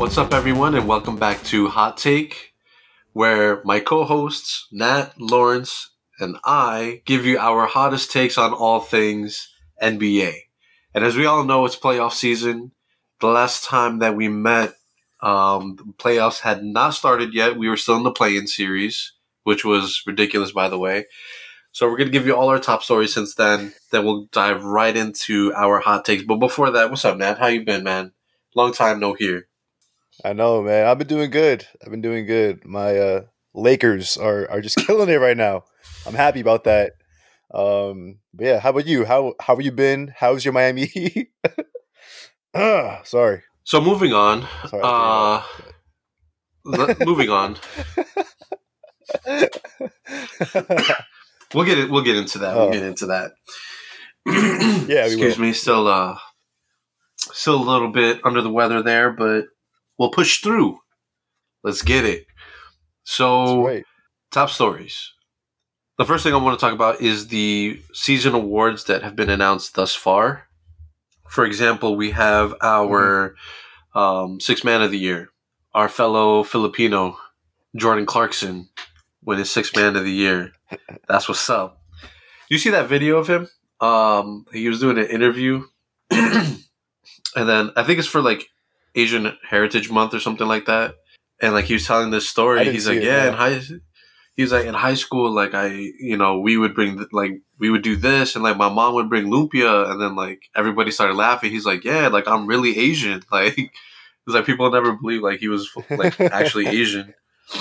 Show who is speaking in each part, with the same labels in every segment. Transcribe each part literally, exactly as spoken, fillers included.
Speaker 1: What's up, everyone, and welcome back to Hot Take, where my co hosts, Nat, Lawrence, and I give you our hottest takes on all things N B A. And as we all know, it's playoff season. The last time that we met, um, the playoffs had not started yet. We were still in the play-in series, which was ridiculous, by the way. So we're going to give you all our top stories since then. Then we'll dive right into our hot takes. But before that, what's up, Nat? How you been, man? Long time no hear.
Speaker 2: I know, man. I've been doing good. I've been doing good. My uh, Lakers are are just killing it right now. I'm happy about that. Um, but yeah, how about you? How how have you been? How's your Miami Heat? Ah, sorry.
Speaker 1: So moving on.
Speaker 2: Sorry.
Speaker 1: Uh, l- moving on. We'll get it. We'll get into that. We'll
Speaker 2: Oh.
Speaker 1: get into that.
Speaker 2: Yeah, we
Speaker 1: Excuse
Speaker 2: will.
Speaker 1: me. Still, uh, still a little bit under the weather there, but we'll push through. Let's get it.
Speaker 2: That's
Speaker 1: So,
Speaker 2: right.
Speaker 1: top stories. The first thing I want to talk about is the season awards that have been announced thus far. For example, we have our um, Sixth Man of the Year, our fellow Filipino, Jordan Clarkson, win his Sixth Man of the Year. That's what's up. You see that video of him? Um, he was doing an interview, and then I think it's for like Asian Heritage Month or something like that. And like he was telling this
Speaker 2: I
Speaker 1: story.
Speaker 2: didn't
Speaker 1: He's
Speaker 2: see
Speaker 1: like,
Speaker 2: it,
Speaker 1: yeah,
Speaker 2: no.
Speaker 1: in high, he's like in high school, like I, you know, we would bring th- like we would do this, and like my mom would bring lumpia, and then like everybody started laughing. He's like, yeah, like I'm really Asian. Like he's like people never believed like he was like actually Asian.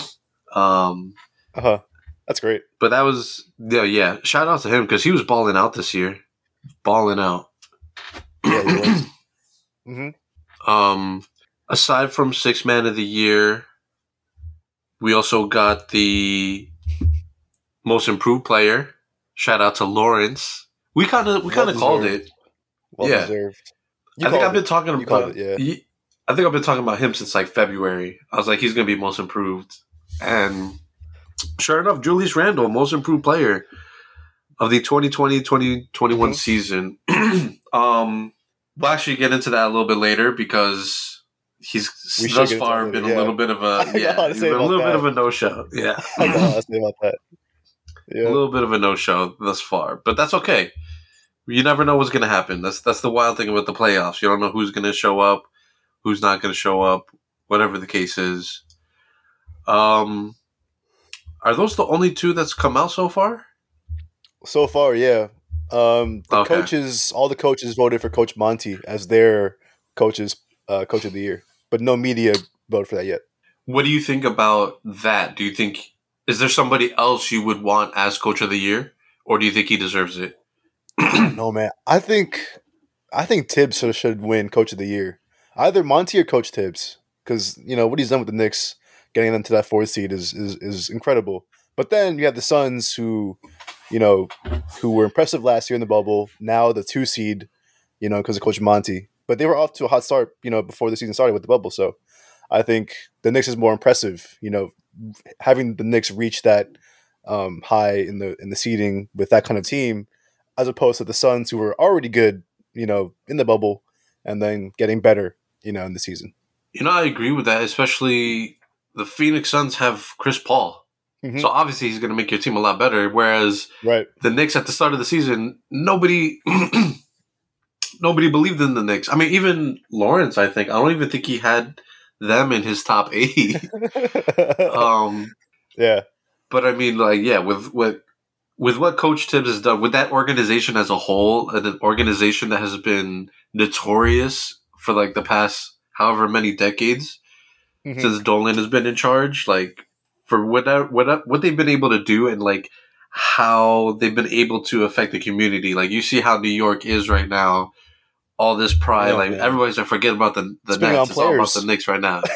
Speaker 1: Um,
Speaker 2: Uh huh. That's great.
Speaker 1: but that was yeah, yeah. Shout out to him because he was balling out this year, balling out.
Speaker 2: Yeah, he was. Mm-hmm.
Speaker 1: Um, aside from Six Man of the Year, we also got the Most Improved Player. Shout out to Lawrence. We kind of we
Speaker 2: Well
Speaker 1: kind of called
Speaker 2: deserved.
Speaker 1: it.
Speaker 2: Well
Speaker 1: Yeah.
Speaker 2: deserved. You
Speaker 1: I think
Speaker 2: called
Speaker 1: I've been
Speaker 2: it.
Speaker 1: talking
Speaker 2: You called
Speaker 1: about.
Speaker 2: it. Yeah.
Speaker 1: Ye- I think I've been talking about him since like February. I was like, he's gonna be Most Improved, and sure enough, Julius Randle, Most Improved Player of the twenty twenty twenty twenty-one
Speaker 2: Mhm.
Speaker 1: season. um, we'll actually get into that a little bit later because he's
Speaker 2: We should
Speaker 1: thus
Speaker 2: get into
Speaker 1: far
Speaker 2: that
Speaker 1: been
Speaker 2: later,
Speaker 1: a
Speaker 2: yeah.
Speaker 1: little bit of
Speaker 2: I
Speaker 1: a
Speaker 2: got a
Speaker 1: yeah,
Speaker 2: lot to
Speaker 1: he's
Speaker 2: say
Speaker 1: been a
Speaker 2: about
Speaker 1: little bit
Speaker 2: that.
Speaker 1: of a no show. Yeah,
Speaker 2: I got a lot to say about that.
Speaker 1: a
Speaker 2: Yeah.
Speaker 1: little bit of a no show thus far, but that's okay. You never know what's going to happen. That's that's the wild thing about the playoffs. You don't know who's going to show up, who's not going to show up, whatever the case is. Um, are those the only two that's come out so far?
Speaker 2: So far, yeah. Um, the
Speaker 1: Okay.
Speaker 2: coaches, all the coaches voted for Coach Monty as their coaches, uh, coach of the year, but no media voted for that yet.
Speaker 1: What do you think about that? Do you think is there somebody else you would want as coach of the year, or do you think he deserves it?
Speaker 2: I don't know, man. I think, I think Tibbs should, should win Coach of the Year, either Monty or Coach Tibbs, because you know what he's done with the Knicks, getting them to that fourth seed is is is incredible. But then you have the Suns, who, you know, who were impressive last year in the bubble. Now the two seed, you know, because of Coach Monty. But they were off to a hot start, you know, before the season started with the bubble. So I think the Knicks is more impressive. You know, having the Knicks reach that um, high in the in the seeding with that kind of team, as opposed to the Suns, who were already good, you know, in the bubble, and then getting better, you know, in the season.
Speaker 1: You know, I agree with that. Especially the Phoenix Suns have Chris Paul,
Speaker 2: Mm-hmm.
Speaker 1: so obviously he's going to make your team a lot better. Whereas
Speaker 2: Right.
Speaker 1: the Knicks at the start of the season, nobody. Nobody believed in the Knicks. I mean, even Lawrence, I think. I don't even think he had them in his top eight. um,
Speaker 2: yeah.
Speaker 1: but I mean, like, yeah, with what with what Coach Tibbs has done, with that organization as a whole, an organization that has been notorious for like the past however many decades
Speaker 2: Mm-hmm.
Speaker 1: since Dolan has been in charge, like for what what what they've been able to do and like how they've been able to affect the community. Like you see how New York is right now. All this pride,
Speaker 2: know,
Speaker 1: like
Speaker 2: man.
Speaker 1: everybody's like forget about the the
Speaker 2: Speaking
Speaker 1: Nets.
Speaker 2: on
Speaker 1: It's all about
Speaker 2: players.
Speaker 1: the Knicks right now.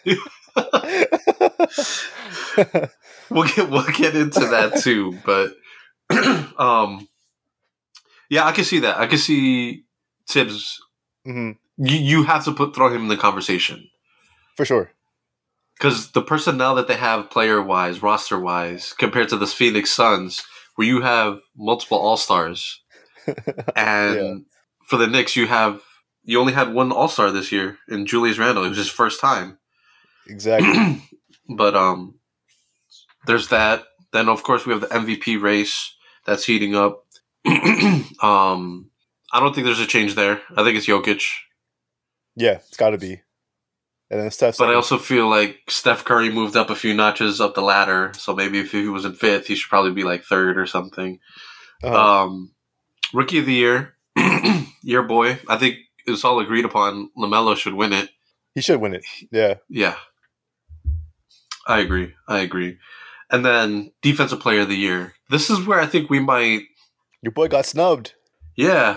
Speaker 1: we'll get we'll get into that too, but um, yeah, I can see that. I can see Tibbs.
Speaker 2: hmm
Speaker 1: You you have to put throw him in the conversation
Speaker 2: For sure.
Speaker 1: because the personnel that they have, player wise, roster wise, compared to the Phoenix Suns, where you have multiple All Stars, and
Speaker 2: Yeah.
Speaker 1: for the Knicks, you have you only had one All Star this year in Julius Randle. It was his first time.
Speaker 2: Exactly.
Speaker 1: But um, there's that. Then of course we have the M V P race that's heating up. um, I don't think there's a change there. I think it's Jokic.
Speaker 2: Yeah, it's got to be. And then Steph.
Speaker 1: But
Speaker 2: second.
Speaker 1: I also feel like Steph Curry moved up a few notches up the ladder. So maybe if he was in fifth, he should probably be like third or something.
Speaker 2: Uh-huh.
Speaker 1: Um, Rookie of the year, year boy. I think it's all agreed upon. LaMelo should win it.
Speaker 2: He should win it. Yeah.
Speaker 1: Yeah. I agree. I agree. And then defensive player of the year. This is where I think we might.
Speaker 2: Your boy got snubbed.
Speaker 1: Yeah.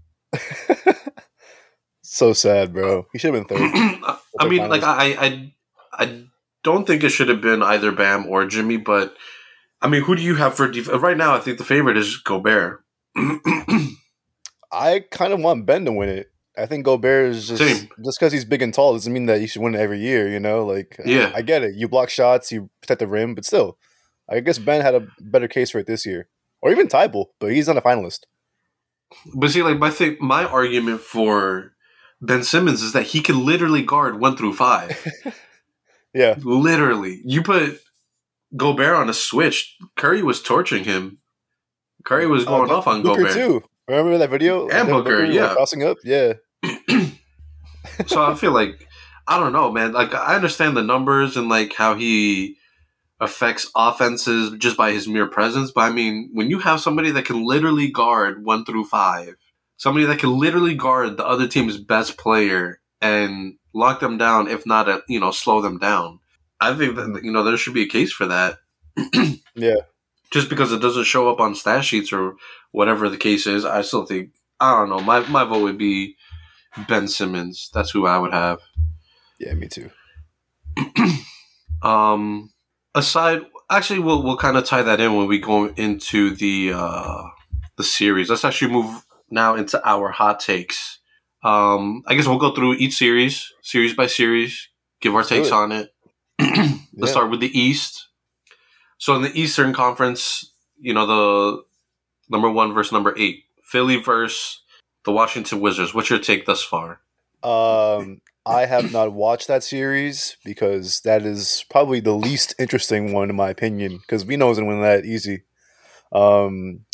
Speaker 2: So sad, bro. He should have been third.
Speaker 1: I mean, like I, I, I don't think it should have been either Bam or Jimmy, but I mean, who do you have for def- right now? I think the favorite is Gobert.
Speaker 2: I kind of want Ben to win it. I think Gobert is just
Speaker 1: Same.
Speaker 2: just because he's big and tall doesn't mean that you should win it every year. You know, like
Speaker 1: Yeah.
Speaker 2: I, I get it. You block shots, you protect the rim, but still, I guess Ben had a better case for it this year, or even Tybal, but he's not a finalist.
Speaker 1: But see, like my thing, my argument for Ben Simmons is that he can literally guard one through five.
Speaker 2: Yeah,
Speaker 1: Literally, you put Gobert on a switch. Curry was torching him. Curry was going
Speaker 2: uh,
Speaker 1: off on
Speaker 2: Booker
Speaker 1: Gobert.
Speaker 2: too. Remember that video?
Speaker 1: And
Speaker 2: Devin
Speaker 1: Booker,
Speaker 2: like,
Speaker 1: yeah.
Speaker 2: crossing up, yeah.
Speaker 1: So I feel like I don't know, man. Like I understand the numbers and like how he affects offenses just by his mere presence. But I mean, when you have somebody that can literally guard one through five, somebody that can literally guard the other team's best player and lock them down, if not, uh, you know, slow them down. I think that, you know, there should be a case for that.
Speaker 2: Yeah.
Speaker 1: Just because it doesn't show up on stat sheets or whatever the case is, I still think, I don't know, my, my vote would be Ben Simmons. That's who I would have.
Speaker 2: Yeah, me too.
Speaker 1: um, aside, actually, we'll we'll kind of tie that in when we go into the uh, the series. Let's actually move now into our hot takes. Um, I guess we'll go through each series, series by series, give our
Speaker 2: Let's
Speaker 1: takes
Speaker 2: do it.
Speaker 1: on it. Let's
Speaker 2: Yeah.
Speaker 1: start with the East. So in the Eastern Conference, you know, the number one versus number eight, Philly versus the Washington Wizards. What's your take thus far?
Speaker 2: Um, I have not watched that series because that is probably the least interesting one in my opinion. Because we know it's gonna win that easy. Um,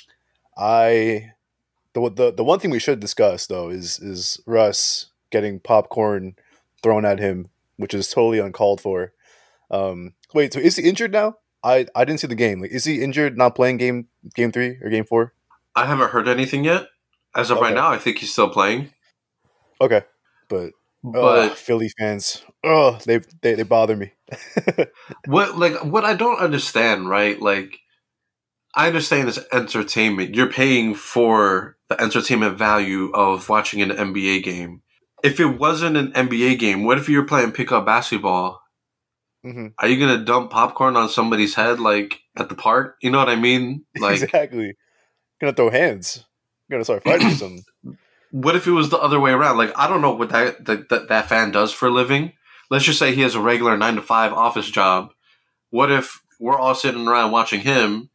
Speaker 2: I the the the one thing we should discuss though is is Russ getting popcorn thrown at him, which is totally uncalled for. Um, wait, so is he injured now? I, I didn't see the game. Like, is he injured, not playing game game three or game four?
Speaker 1: I haven't heard anything yet. As of right
Speaker 2: Okay.
Speaker 1: now, I think he's still playing.
Speaker 2: Okay, but
Speaker 1: But
Speaker 2: ugh, Philly fans, oh, they they they bother me.
Speaker 1: what like what I don't understand, right? Like I understand it's entertainment. You're paying for the entertainment value of watching an N B A game. If it wasn't an N B A game, what if you were playing pickup basketball?
Speaker 2: Mhm.
Speaker 1: Are you gonna dump popcorn on somebody's head like at the park? You know what I mean? Like
Speaker 2: Exactly. Gonna throw hands. Gonna start fighting or something.
Speaker 1: what if it was the other way around? Like I don't know what that that, that that fan does for a living. Let's just say he has a regular nine to five office job. What if we're all sitting around watching him,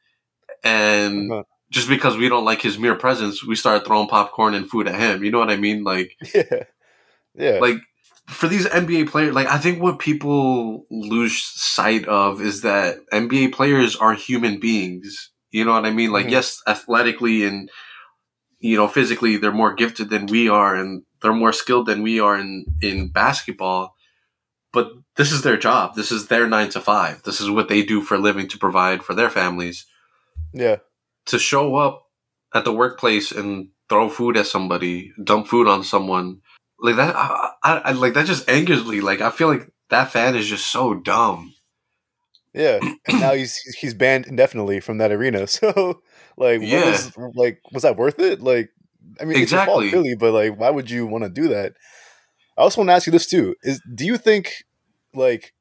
Speaker 1: and
Speaker 2: Uh-huh.
Speaker 1: just because we don't like his mere presence, we start throwing popcorn and food at him? You know what I mean? Like,
Speaker 2: Yeah, yeah.
Speaker 1: like for these N B A players, like I think what people lose sight of is that N B A players are human beings. You know what I mean? Like,
Speaker 2: Mhm.
Speaker 1: yes, athletically and you know physically, they're more gifted than we are, and they're more skilled than we are in in basketball. But this is their job. This is their nine to five. This is what they do for a living to provide for their families.
Speaker 2: Yeah.
Speaker 1: To show up at the workplace and throw food at somebody, dump food on someone, like that, I, I, I like that just angers me. Like I feel like that fan is just so dumb.
Speaker 2: Yeah, and now he's he's banned indefinitely from that arena. So, like, what
Speaker 1: Yeah.
Speaker 2: was like was that worth it? Like, I mean, it's your fault,
Speaker 1: Exactly.
Speaker 2: Philly, but like, why would you want to do that? I also want to ask you this too: is do you think like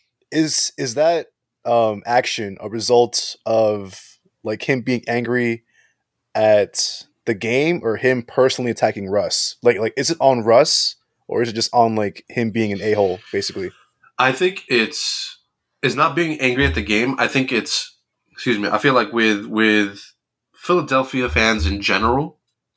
Speaker 2: is is that um action a result of like him being angry at the game or him personally attacking Russ? Like, like is it on Russ or is it just on like him being an a hole, basically?
Speaker 1: I think it's it's not being angry at the game. I think it's excuse me. I feel like with with Philadelphia fans in general,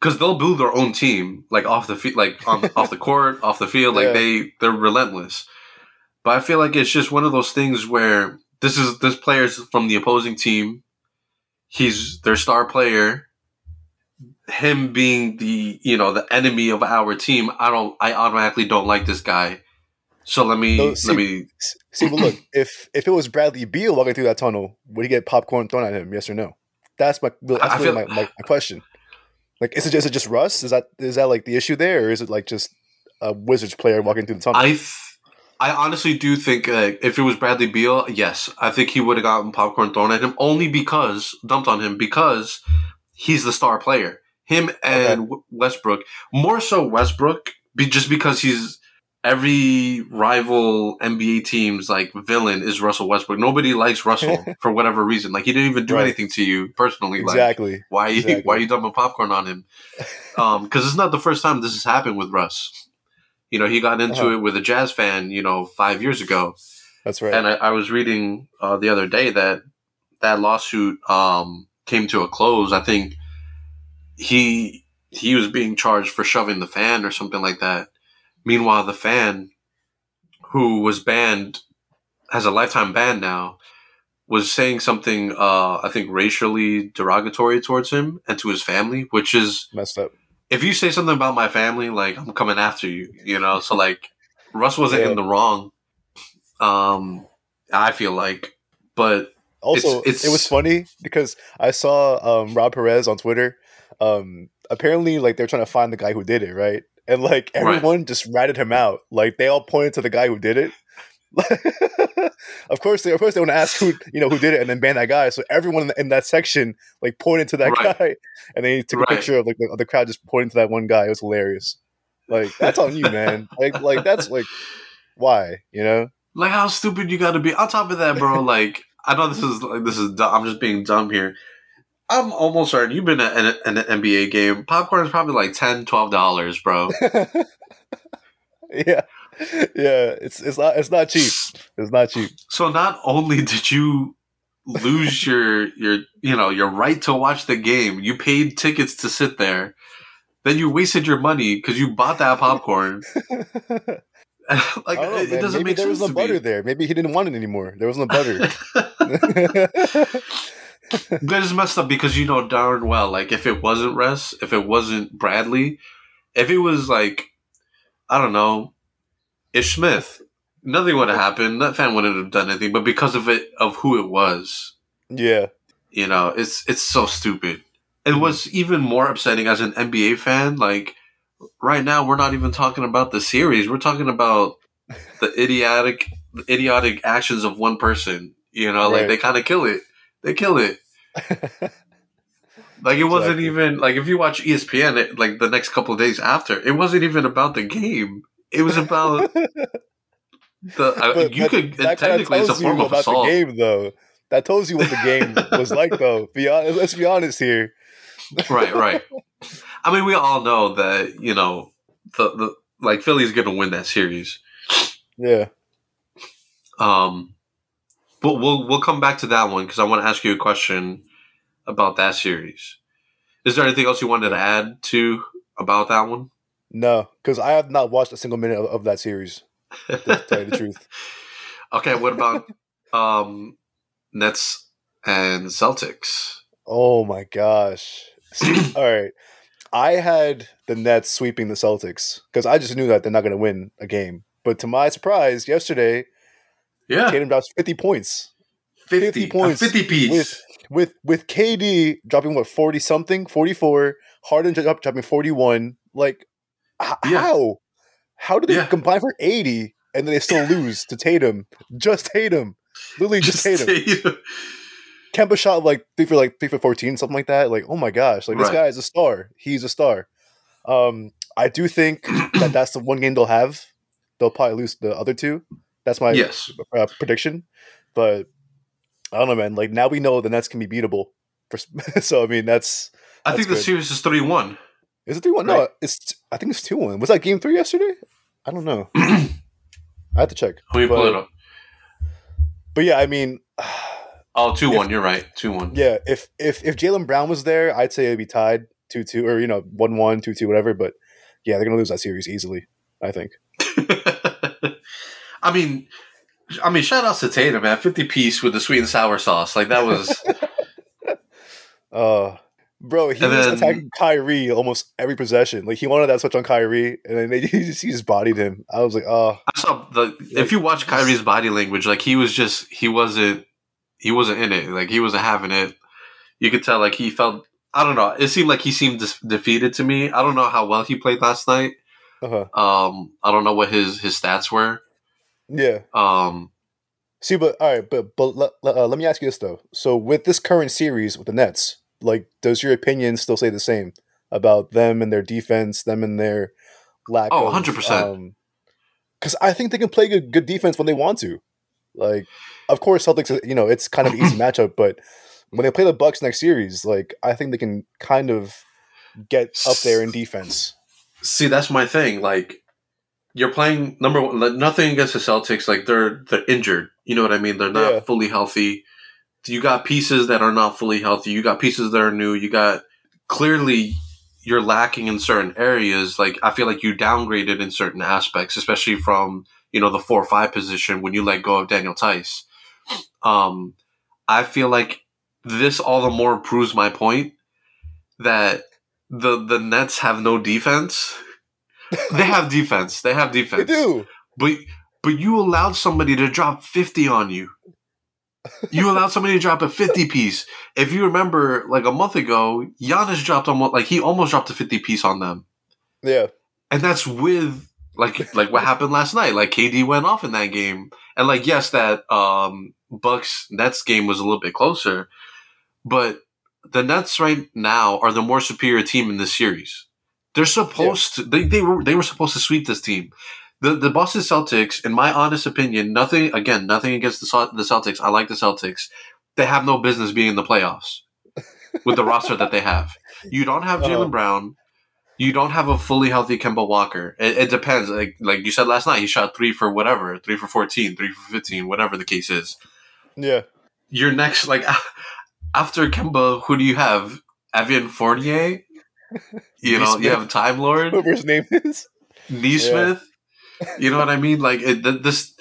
Speaker 1: because they'll build their own team, like off the field, like on off the court, off the field. Like
Speaker 2: Yeah.
Speaker 1: they they're relentless. But I feel like it's just one of those things where this is this player's from the opposing team. He's their star player. Him being the you know the enemy of our team, I don't. I automatically don't like this guy. So let me
Speaker 2: No, see-
Speaker 1: let me.
Speaker 2: See, but look, if if it was Bradley Beal walking through that tunnel, would he get popcorn thrown at him? Yes or no? That's my that's
Speaker 1: I
Speaker 2: really
Speaker 1: feel-
Speaker 2: my, my, my question. Like, is it is it just Russ? Is that is that like the issue there, or is it like just a Wizards player walking through the tunnel?
Speaker 1: I th- I honestly do think uh, if it was Bradley Beal, yes, I think he would have gotten popcorn thrown at him only because dumped on him because he's the star player. Him and
Speaker 2: Okay.
Speaker 1: Westbrook, more so Westbrook, be, just because he's every rival N B A team's like villain is Russell Westbrook. Nobody likes Russell for whatever reason. Like he didn't even do
Speaker 2: Right.
Speaker 1: anything to you personally. Like
Speaker 2: Exactly.
Speaker 1: why are you
Speaker 2: Exactly.
Speaker 1: why are you dumping popcorn on him? Um, because it's not the first time this has happened with Russ. You know, he got into
Speaker 2: Uh-huh.
Speaker 1: it with a Jazz fan, you know, five years ago.
Speaker 2: That's right.
Speaker 1: And I, I was reading uh, the other day that that lawsuit um, came to a close. I think he he was being charged for shoving the fan or something like that. Meanwhile, the fan, who was banned, has a lifetime ban now, was saying something, uh, I think, racially derogatory towards him and to his family, which is,
Speaker 2: Messed up.
Speaker 1: if you say something about my family, like, I'm coming after you, you know? So, like, Russ wasn't
Speaker 2: Yeah.
Speaker 1: in the wrong, um, I feel like. But
Speaker 2: Also,
Speaker 1: It's- it's-
Speaker 2: it was funny because I saw um, Rob Perez on Twitter. Um, apparently, like they're trying to find the guy who did it, right? And like everyone just ratted him out. Like they all pointed to the guy who did it. of course, they of course they want to ask who you know who did it and then ban that guy. So everyone in, the, in that section like pointed to that
Speaker 1: Right.
Speaker 2: guy, and they took
Speaker 1: Right.
Speaker 2: a picture of like the, of the crowd just pointing to that one guy. It was hilarious. Like that's on you, man. Like like that's like why you know.
Speaker 1: like, how stupid you got to be. On top of that, bro, like, I know this is, like, this is, dumb. I'm just being dumb here. I'm almost certain you've been at an, an N B A game. Popcorn is probably like ten dollars, twelve dollars, bro.
Speaker 2: yeah, yeah. It's it's not it's not cheap. It's not cheap.
Speaker 1: So not only did you lose your your you know your right to watch the game, you paid tickets to sit there, then you wasted your money because you bought that popcorn. like
Speaker 2: I don't know,
Speaker 1: it, it
Speaker 2: man.
Speaker 1: doesn't
Speaker 2: Maybe
Speaker 1: make
Speaker 2: there
Speaker 1: sense
Speaker 2: was no
Speaker 1: to
Speaker 2: butter
Speaker 1: me.
Speaker 2: there. Maybe he didn't want it anymore. There was no butter.
Speaker 1: But it's messed up because you know darn well, like if it wasn't Russ, if it wasn't Bradley, if it was like I don't know, Ish Smith, nothing would have happened. That fan wouldn't have done anything. But because of it, of who it was,
Speaker 2: yeah,
Speaker 1: you know, it's it's so stupid. And what's even more upsetting as an N B A fan, like right now, we're not even talking about the series. We're talking about the idiotic, the idiotic actions of one person. You know, like
Speaker 2: Right.
Speaker 1: they kind of kill it. They kill it. Like it wasn't
Speaker 2: Exactly.
Speaker 1: even like if you watch E S P N, it, like the next couple of days after, it wasn't even about the game. It was about the. Uh,
Speaker 2: But-
Speaker 1: you
Speaker 2: but
Speaker 1: could
Speaker 2: that kinda
Speaker 1: technically it's a
Speaker 2: tells you
Speaker 1: form of
Speaker 2: about
Speaker 1: assault.
Speaker 2: the game, though. That tells you what the game was like, though. Be honest, let's be honest here.
Speaker 1: Right, right. I mean, we all know that you know the the like Philly's going to win that series.
Speaker 2: Yeah,
Speaker 1: Um, but we'll we'll come back to that one because I want to ask you a question about that series. Is there anything else you wanted to add to about that one?
Speaker 2: no, because I have not watched a single minute of, of that series. To tell you the truth.
Speaker 1: Okay, what about um, Nets and Celtics?
Speaker 2: Oh my gosh! See, all right, I had the Nets sweeping the Celtics because I just knew that they're not going to win a game. But to my surprise, yesterday
Speaker 1: Yeah,
Speaker 2: Tatum drops fifty points.
Speaker 1: fifty,
Speaker 2: fifty
Speaker 1: a
Speaker 2: points
Speaker 1: fifty piece.
Speaker 2: with with with K D dropping what forty something, forty four. Harden drop, dropping forty one. Like h-
Speaker 1: Yeah.
Speaker 2: how how do they
Speaker 1: Yeah.
Speaker 2: combine for eighty and then they still lose to Tatum? Just Tatum, literally just, Tatum.
Speaker 1: Tatum.
Speaker 2: Kemba shot like three for like three for fourteen, something like that. Like oh my gosh, like this
Speaker 1: Right.
Speaker 2: guy is a star. He's a star. Um, I do think that that's the one game they'll have. They'll probably lose the other two. That's my
Speaker 1: Yes.
Speaker 2: uh, prediction. But I don't know, man. Like now we know the Nets can be beatable. For, so I mean, that's
Speaker 1: I
Speaker 2: That's
Speaker 1: think the
Speaker 2: good.
Speaker 1: series is three one.
Speaker 2: is it three one? No,
Speaker 1: Right.
Speaker 2: it's I think it's two one. Was that game three yesterday? I don't know. I have to check.
Speaker 1: Let me pull
Speaker 2: But-
Speaker 1: it up.
Speaker 2: But yeah, I mean,
Speaker 1: Oh, two one. You're right. two one.
Speaker 2: yeah. If if if Jaylen Brown was there, I'd say it'd be tied two two, or, you know, one one, two two, whatever. But yeah, they're going to lose that series easily, I think.
Speaker 1: I mean, I mean, shout outs to Tatum, man. fifty piece with the sweet and sour sauce. Like, that was.
Speaker 2: uh, bro, he
Speaker 1: And
Speaker 2: was
Speaker 1: then-
Speaker 2: attacking Kyrie almost every possession. Like, he wanted that switch on Kyrie, and then they he just, he just bodied him. I was like, oh.
Speaker 1: I saw the. If you watch Kyrie's body language, like, he was just. He wasn't. He wasn't in it. Like, he wasn't having it. You could tell, like, he felt. I don't know. It seemed like he seemed dis- defeated to me. I don't know how well he played last night.
Speaker 2: Uh-huh.
Speaker 1: Um, I don't know what his, his stats were.
Speaker 2: Yeah.
Speaker 1: Um,
Speaker 2: See, but all right, but but let, uh, let me ask you this though. So with this current series with the Nets, like, does your opinion still say the same about them and their defense, them and their lack
Speaker 1: Oh,
Speaker 2: of
Speaker 1: one hundred percent.
Speaker 2: Because I think they can play good, good defense when they want to. Like, of course, Celtics, you know, it's kind of an easy matchup, but when they play the Bucks next series, like, I think they can kind of get up there in defense.
Speaker 1: See, that's my thing. Like, you're playing number one. Like, nothing against the Celtics. Like, they're they're injured. You know what I mean? They're not
Speaker 2: Yeah.
Speaker 1: fully healthy. You got pieces that are not fully healthy. You got pieces that are new. You got clearly you're lacking in certain areas. Like, I feel like you downgraded in certain aspects, especially from, you know, the four or five position when you let go of Daniel Tice. Um, I feel like this all the more proves my point that the the Nets have no defense. They have defense. They have defense.
Speaker 2: They do.
Speaker 1: But but you allowed somebody to drop fifty on you. You allowed somebody to drop a fifty piece. If you remember, like a month ago, Giannis dropped almost like he almost dropped a fifty piece on them,
Speaker 2: Yeah.
Speaker 1: and that's with like like what happened last night. Like K D went off in that game, and like yes, that um, Bucks Nets game was a little bit closer, but the Nets right now are the more superior team in this series. They're supposed to. They, they were they were supposed to sweep this team. The the Boston Celtics, in my honest opinion, nothing again, nothing against the Cel- the Celtics. I like the Celtics. They have no business being in the playoffs with the roster that they have. You don't have Jalen
Speaker 2: Uh-huh.
Speaker 1: Brown. You don't have a fully healthy Kemba Walker. It, it depends. Like like you said last night, he shot three for whatever, three for fourteen, three for fifteen, whatever the case is.
Speaker 2: Yeah.
Speaker 1: Your next, like after Kemba, who do you have? Evan Fournier. You know, you
Speaker 2: Nesmith.
Speaker 1: have Time Lord,
Speaker 2: Whatever his name is.
Speaker 1: Neesmith. You know what I mean? Like it, th- this.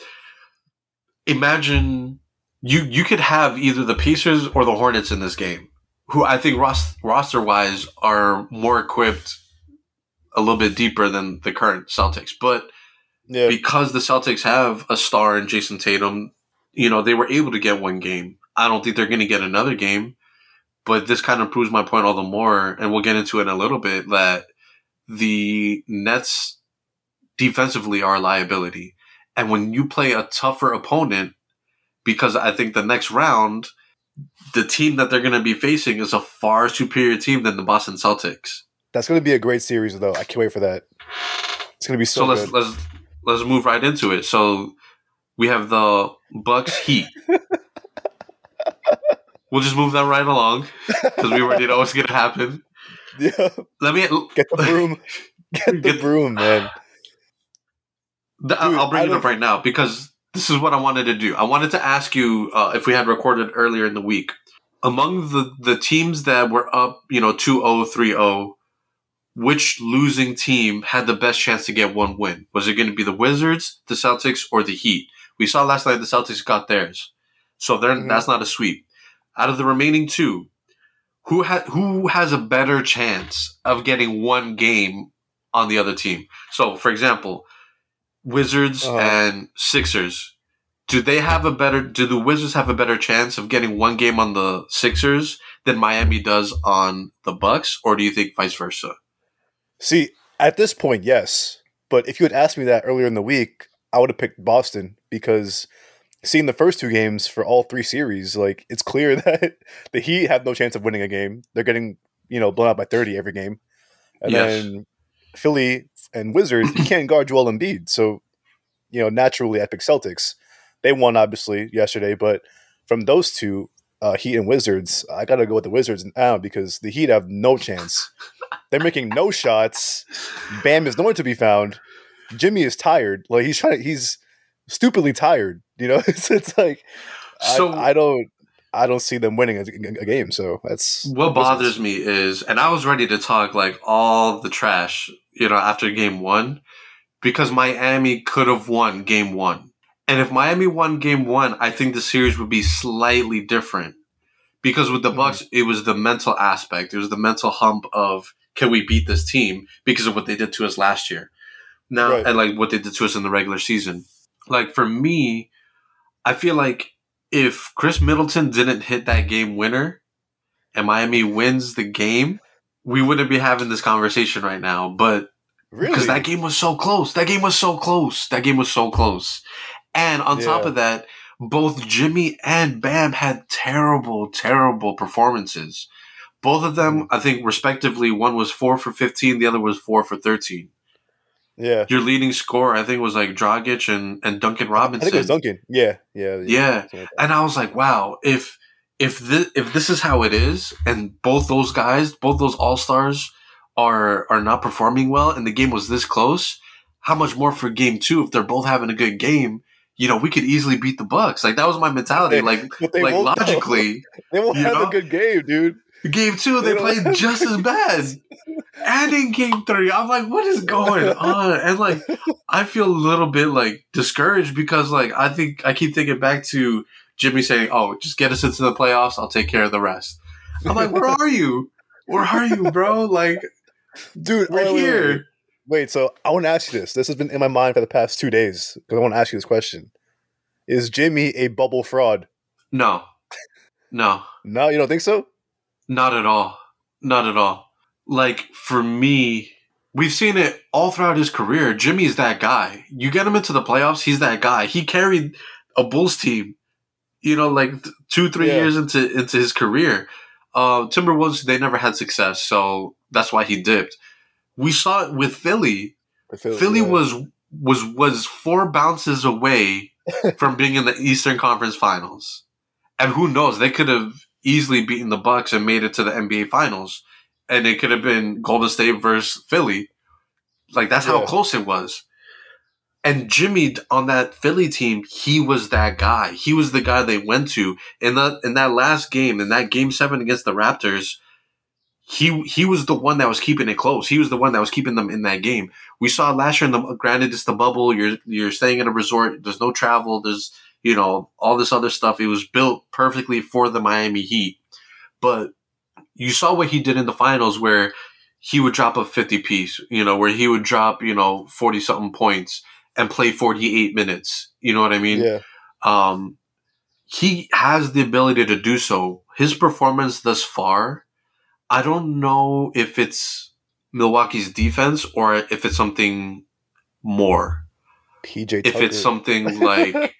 Speaker 1: Imagine you you could have either the Pacers or the Hornets in this game, who I think ros- roster wise are more equipped, a little bit deeper than the current Celtics. But
Speaker 2: Yeah.
Speaker 1: because the Celtics have a star in Jason Tatum, you know they were able to get one game. I don't think they're going to get another game. But this kind of proves my point all the more, and we'll get into it in a little bit, that the Nets defensively are a liability. And when you play a tougher opponent, because I think the next round, the team that they're going to be facing is a far superior team than the Boston Celtics.
Speaker 2: That's going to be a great series, though. I can't wait for that. It's going to be so,
Speaker 1: So, let's
Speaker 2: good.
Speaker 1: let's let's move right into it. So we have the Bucks Heat. We'll just move that right along because we already know what's going to happen.
Speaker 2: Yeah.
Speaker 1: Let me
Speaker 2: Get the broom. Get the
Speaker 1: Get-
Speaker 2: broom, man.
Speaker 1: The,
Speaker 2: Dude,
Speaker 1: I'll bring
Speaker 2: I
Speaker 1: it up
Speaker 2: don't-
Speaker 1: right now because this is what I wanted to do. I wanted to ask you uh, if we had recorded earlier in the week. Among the, the teams that were up, you know, two oh, three oh, which losing team had the best chance to get one win? Was it going to be the Wizards, the Celtics, or the Heat? We saw last night the Celtics got theirs. So they're,
Speaker 2: Mhm.
Speaker 1: that's not a sweep. Out of the remaining two, who, ha- who has a better chance of getting one game on the other team? So, for example, Wizards
Speaker 2: Uh-huh.
Speaker 1: and Sixers. Do they have a better? Do the Wizards have a better chance of getting one game on the Sixers than Miami does on the Bucks, or do you think vice versa?
Speaker 2: See, at this point, yes. But if you had asked me that earlier in the week, I would have picked Boston because seeing the first two games for all three series, like, it's clear that the Heat have no chance of winning a game. They're getting, you know, blown out by thirty every game. And
Speaker 1: Yes.
Speaker 2: then Philly and Wizards, you can't guard Joel Embiid. So, you know, naturally, I pick Celtics. They won, obviously, yesterday. But from those two, uh, Heat and Wizards, I got to go with the Wizards now because the Heat have no chance. They're making no shots. Bam is nowhere to be found. Jimmy is tired. Like, he's trying to, he's stupidly tired. You know, it's, it's like,
Speaker 1: So-
Speaker 2: I, I don't, I don't see them winning a, a game. So that's
Speaker 1: What
Speaker 2: business.
Speaker 1: bothers me is, and I was ready to talk like all the trash, you know, after game one, because Miami could have won game one. And if Miami won game one, I think the series would be slightly different. Because with the Bucks, mm-hmm. it was the mental aspect. It was the mental hump of, can we beat this team because of what they did to us last year? Now, right. And like what they did to us in the regular season. Like for me, I feel like if Chris Middleton didn't hit that game winner and Miami wins the game, we wouldn't be having this conversation right now. But
Speaker 2: really?
Speaker 1: Because that game was so close. That game was so close. That game was so close. And on yeah. top of that, both Jimmy and Bam had terrible, terrible performances. Both of them, I think, respectively, one was four for fifteen, the other was four for thirteen.
Speaker 2: Yeah.
Speaker 1: Your leading scorer, I think, was like Dragic and, and Duncan Robinson.
Speaker 2: I think it was Duncan. Yeah, yeah,
Speaker 1: yeah. yeah. Like and I was like, wow, if if this if this is how it is, and both those guys, both those all stars, are are not performing well, and the game was this close, how much more for game two if they're both having a good game? You know, we could easily beat the Bucks. Like that was my mentality.
Speaker 2: They,
Speaker 1: like, like logically,
Speaker 2: they won't have know? a good game, dude.
Speaker 1: Game two, they, they played just as bad. And in game three, I'm like, what is going on? And like, I feel a little bit like discouraged because like I think I keep thinking back to Jimmy saying, "Oh, just get us into the playoffs. I'll take care of the rest." I'm like, where are you? Where are you, bro? Like,
Speaker 2: dude,
Speaker 1: we're
Speaker 2: wait,
Speaker 1: here.
Speaker 2: Wait, wait. Wait, so I want to ask you this. This has been in my mind for the past two days because I want to ask you this question. Is Jimmy a bubble fraud?
Speaker 1: No. No.
Speaker 2: No, you don't think so?
Speaker 1: Not at all. Not at all. Like, for me, we've seen it all throughout his career. Jimmy's that guy. You get him into the playoffs, he's that guy. He carried a Bulls team, you know, like two, three yeah. years into, into his career. Uh, Timberwolves, they never had success, so that's why he dipped. We saw it with Philly. Philly, Philly yeah. was was was four bounces away from being in the Eastern Conference Finals, and who knows? They could have easily beaten the Bucks and made it to the N B A Finals, and it could have been Golden State versus Philly. Like that's yeah. how close it was. And Jimmy on that Philly team, he was that guy. He was the guy they went to in that in that last game, in that Game Seven against the Raptors. He he was the one that was keeping it close. He was the one that was keeping them in that game. We saw last year in the granted it's the bubble. You're you're staying at a resort. There's no travel. There's you know all this other stuff. It was built perfectly for the Miami Heat. But you saw what he did in the finals, where he would drop a fifty piece. You know, where he would drop you know forty something points and play forty-eight minutes. You know what I mean?
Speaker 2: Yeah.
Speaker 1: Um, he has the ability to do so. His performance thus far, I don't know if it's Milwaukee's defense or if it's something more.
Speaker 2: P J
Speaker 1: If
Speaker 2: Tucker.
Speaker 1: it's something like,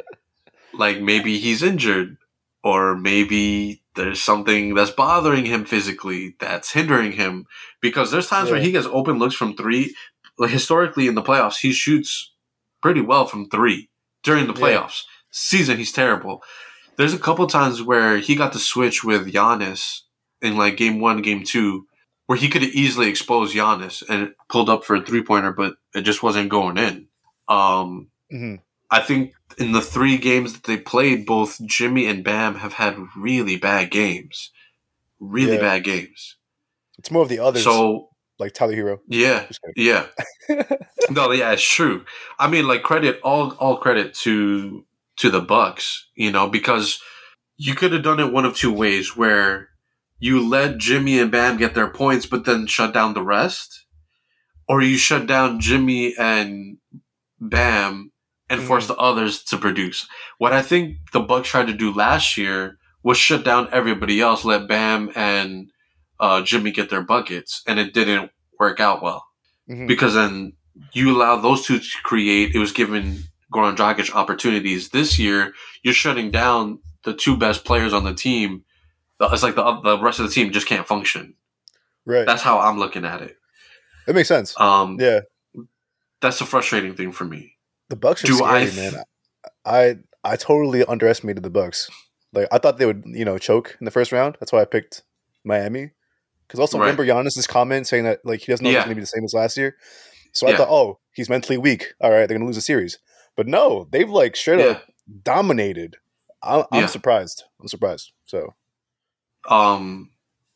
Speaker 1: like maybe he's injured, or maybe there's something that's bothering him physically that's hindering him. Because there's times yeah. where he gets open looks from three. Like historically in the playoffs, he shoots pretty well from three during the playoffs. Yeah. Season, he's terrible. There's a couple times where he got the switch with Giannis in like game one, game two, where he could have easily exposed Giannis and pulled up for a three-pointer, but it just wasn't going in. Um,
Speaker 2: mm-hmm.
Speaker 1: I think in the three games that they played, both Jimmy and Bam have had really bad games. Really
Speaker 2: yeah.
Speaker 1: bad games.
Speaker 2: It's more of the others.
Speaker 1: So,
Speaker 2: like Tyler Hero.
Speaker 1: Yeah, yeah. No, yeah, it's true. I mean, like credit, all all credit to to the Bucks, you know, because you could have done it one of two ways, where you let Jimmy and Bam get their points, but then shut down the rest, or you shut down Jimmy and Bam and mm. force the others to produce. What I think the Bucks tried to do last year was shut down everybody else, let Bam and uh, Jimmy get their buckets, and it didn't work out well.
Speaker 2: Mm-hmm.
Speaker 1: Because then you allow those two to create. It was giving Goran Dragic opportunities. This year, you're shutting down the two best players on the team. It's like the the rest of the team just can't function.
Speaker 2: Right.
Speaker 1: That's how I'm looking at it.
Speaker 2: It makes sense.
Speaker 1: Um,
Speaker 2: yeah.
Speaker 1: That's a frustrating thing for me.
Speaker 2: The Bucks are
Speaker 1: Do
Speaker 2: scary,
Speaker 1: I th-
Speaker 2: man. I I totally underestimated the Bucks. Like I thought they would, you know, choke in the first round. That's why I picked Miami. Because also
Speaker 1: right.
Speaker 2: remember Giannis's comment saying that like he doesn't know
Speaker 1: yeah.
Speaker 2: if it's gonna be the same as last year. So I
Speaker 1: yeah.
Speaker 2: thought, oh, he's mentally weak. All right, they're gonna lose the series. But no, they've like straight
Speaker 1: yeah.
Speaker 2: up dominated. I'm, I'm
Speaker 1: Yeah.
Speaker 2: surprised. I'm surprised. So,
Speaker 1: Um,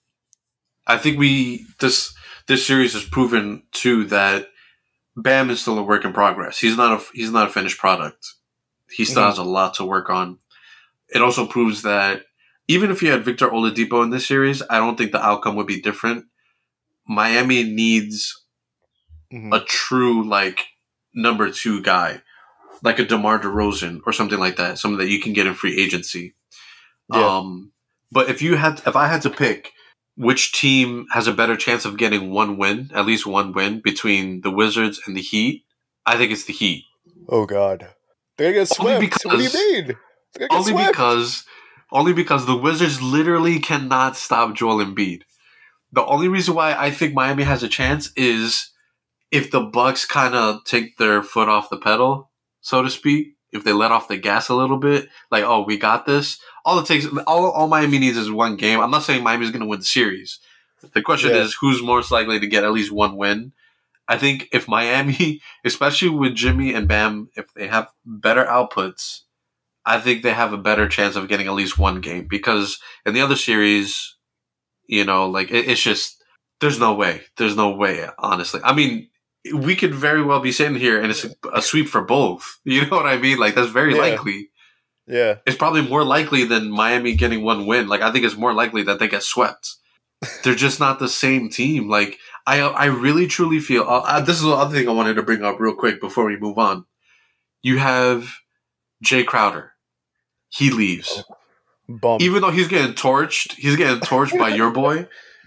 Speaker 1: I think we this this series has proven too that Bam is still a work in progress. He's not a he's not a finished product. He still
Speaker 2: mhm.
Speaker 1: has a lot to work on. It also proves that even if you had Victor Oladipo in this series, I don't think the outcome would be different. Miami needs
Speaker 2: Mhm.
Speaker 1: a true like number two guy, like a DeMar DeRozan or something like that, something that you can get in free agency.
Speaker 2: Yeah.
Speaker 1: Um, but if you had, if I had to pick which team has a better chance of getting one win, at least one win between the Wizards and the Heat, I think it's the Heat.
Speaker 2: Oh God, they're gonna get
Speaker 1: Only
Speaker 2: swept. What do you
Speaker 1: because,
Speaker 2: mean? They're gonna get
Speaker 1: only
Speaker 2: swept.
Speaker 1: because, only because the Wizards literally cannot stop Joel Embiid. The only reason why I think Miami has a chance is if the Bucks kind of take their foot off the pedal, so to speak. If they let off the gas a little bit, like, oh, we got this. All it takes, all, all Miami needs is one game. I'm not saying Miami's going to win the series. The question
Speaker 2: Yeah.
Speaker 1: is who's most likely to get at least one win. I think if Miami, especially with Jimmy and Bam, if they have better outputs, I think they have a better chance of getting at least one game. Because in the other series, you know, like it, it's just there's no way, there's no way. Honestly, I mean, we could very well be sitting here and it's a, a sweep for both. You know what I mean? Like that's very
Speaker 2: Yeah.
Speaker 1: likely.
Speaker 2: Yeah.
Speaker 1: It's probably more likely than Miami getting one win. Like I think it's more likely that they get swept. They're just not the same team. Like I, I really truly feel. Uh, uh, this is the other thing I wanted to bring up real quick before we move on. You have Jay Crowder. He leaves,
Speaker 2: Bum.
Speaker 1: even though he's getting torched. He's getting torched by your boy.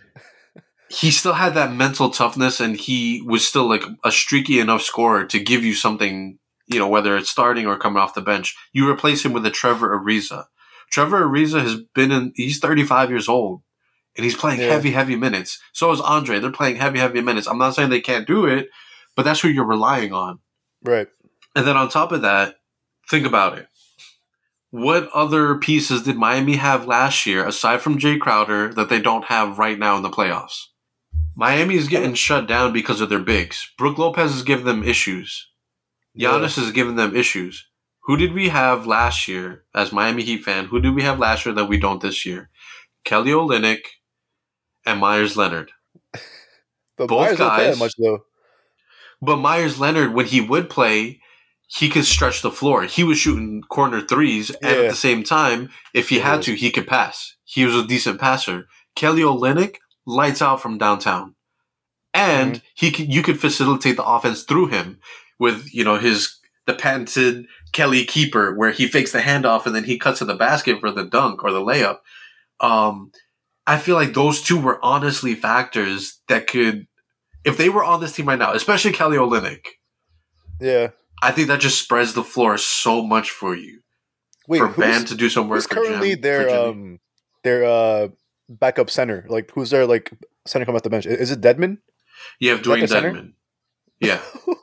Speaker 1: He still had that mental toughness, and he was still like a streaky enough scorer to give you something. You know, whether it's starting or coming off the bench. You replace him with a Trevor Ariza. Trevor Ariza has been in. He's thirty-five years old. And he's playing
Speaker 2: Yeah.
Speaker 1: heavy, heavy minutes. So is Andre. They're playing heavy, heavy minutes. I'm not saying they can't do it, but that's who you're relying on.
Speaker 2: Right.
Speaker 1: And then on top of that, think about it. What other pieces did Miami have last year, aside from Jay Crowder, that they don't have right now in the playoffs? Miami is getting shut down because of their bigs. Brook Lopez is giving them issues. Giannis
Speaker 2: Yeah.
Speaker 1: is giving them issues. Who did we have last year, as Miami Heat fan, who did we have last year that we don't this year? Kelly Olynyk and Myers Leonard.
Speaker 2: But
Speaker 1: Both
Speaker 2: Myers don't play that
Speaker 1: guys-
Speaker 2: much though.
Speaker 1: But Myers Leonard, when he would play, he could stretch the floor. He was shooting corner threes, and
Speaker 2: Yeah.
Speaker 1: at the same time, if he had to, he could pass. He was a decent passer. Kelly Olynyk, lights out from downtown, and
Speaker 2: Mm-hmm.
Speaker 1: he could, you could facilitate the offense through him with you know his the patented Kelly keeper, where he fakes the handoff and then he cuts to the basket for the dunk or the layup. Um, I feel like those two were honestly factors that could, if they were on this team right now, especially Kelly Olynyk,
Speaker 2: Yeah.
Speaker 1: I think that just spreads the floor so much for you.
Speaker 2: Wait,
Speaker 1: for
Speaker 2: who's,
Speaker 1: Bam to do some work
Speaker 2: who's
Speaker 1: for
Speaker 2: currently
Speaker 1: Jim,
Speaker 2: their
Speaker 1: for Jimmy.
Speaker 2: um their uh backup center? Like who's their like center coming off the bench? Is it Deadman?
Speaker 1: You have
Speaker 2: is that
Speaker 1: Dwayne
Speaker 2: the center?
Speaker 1: Dedman. Yeah,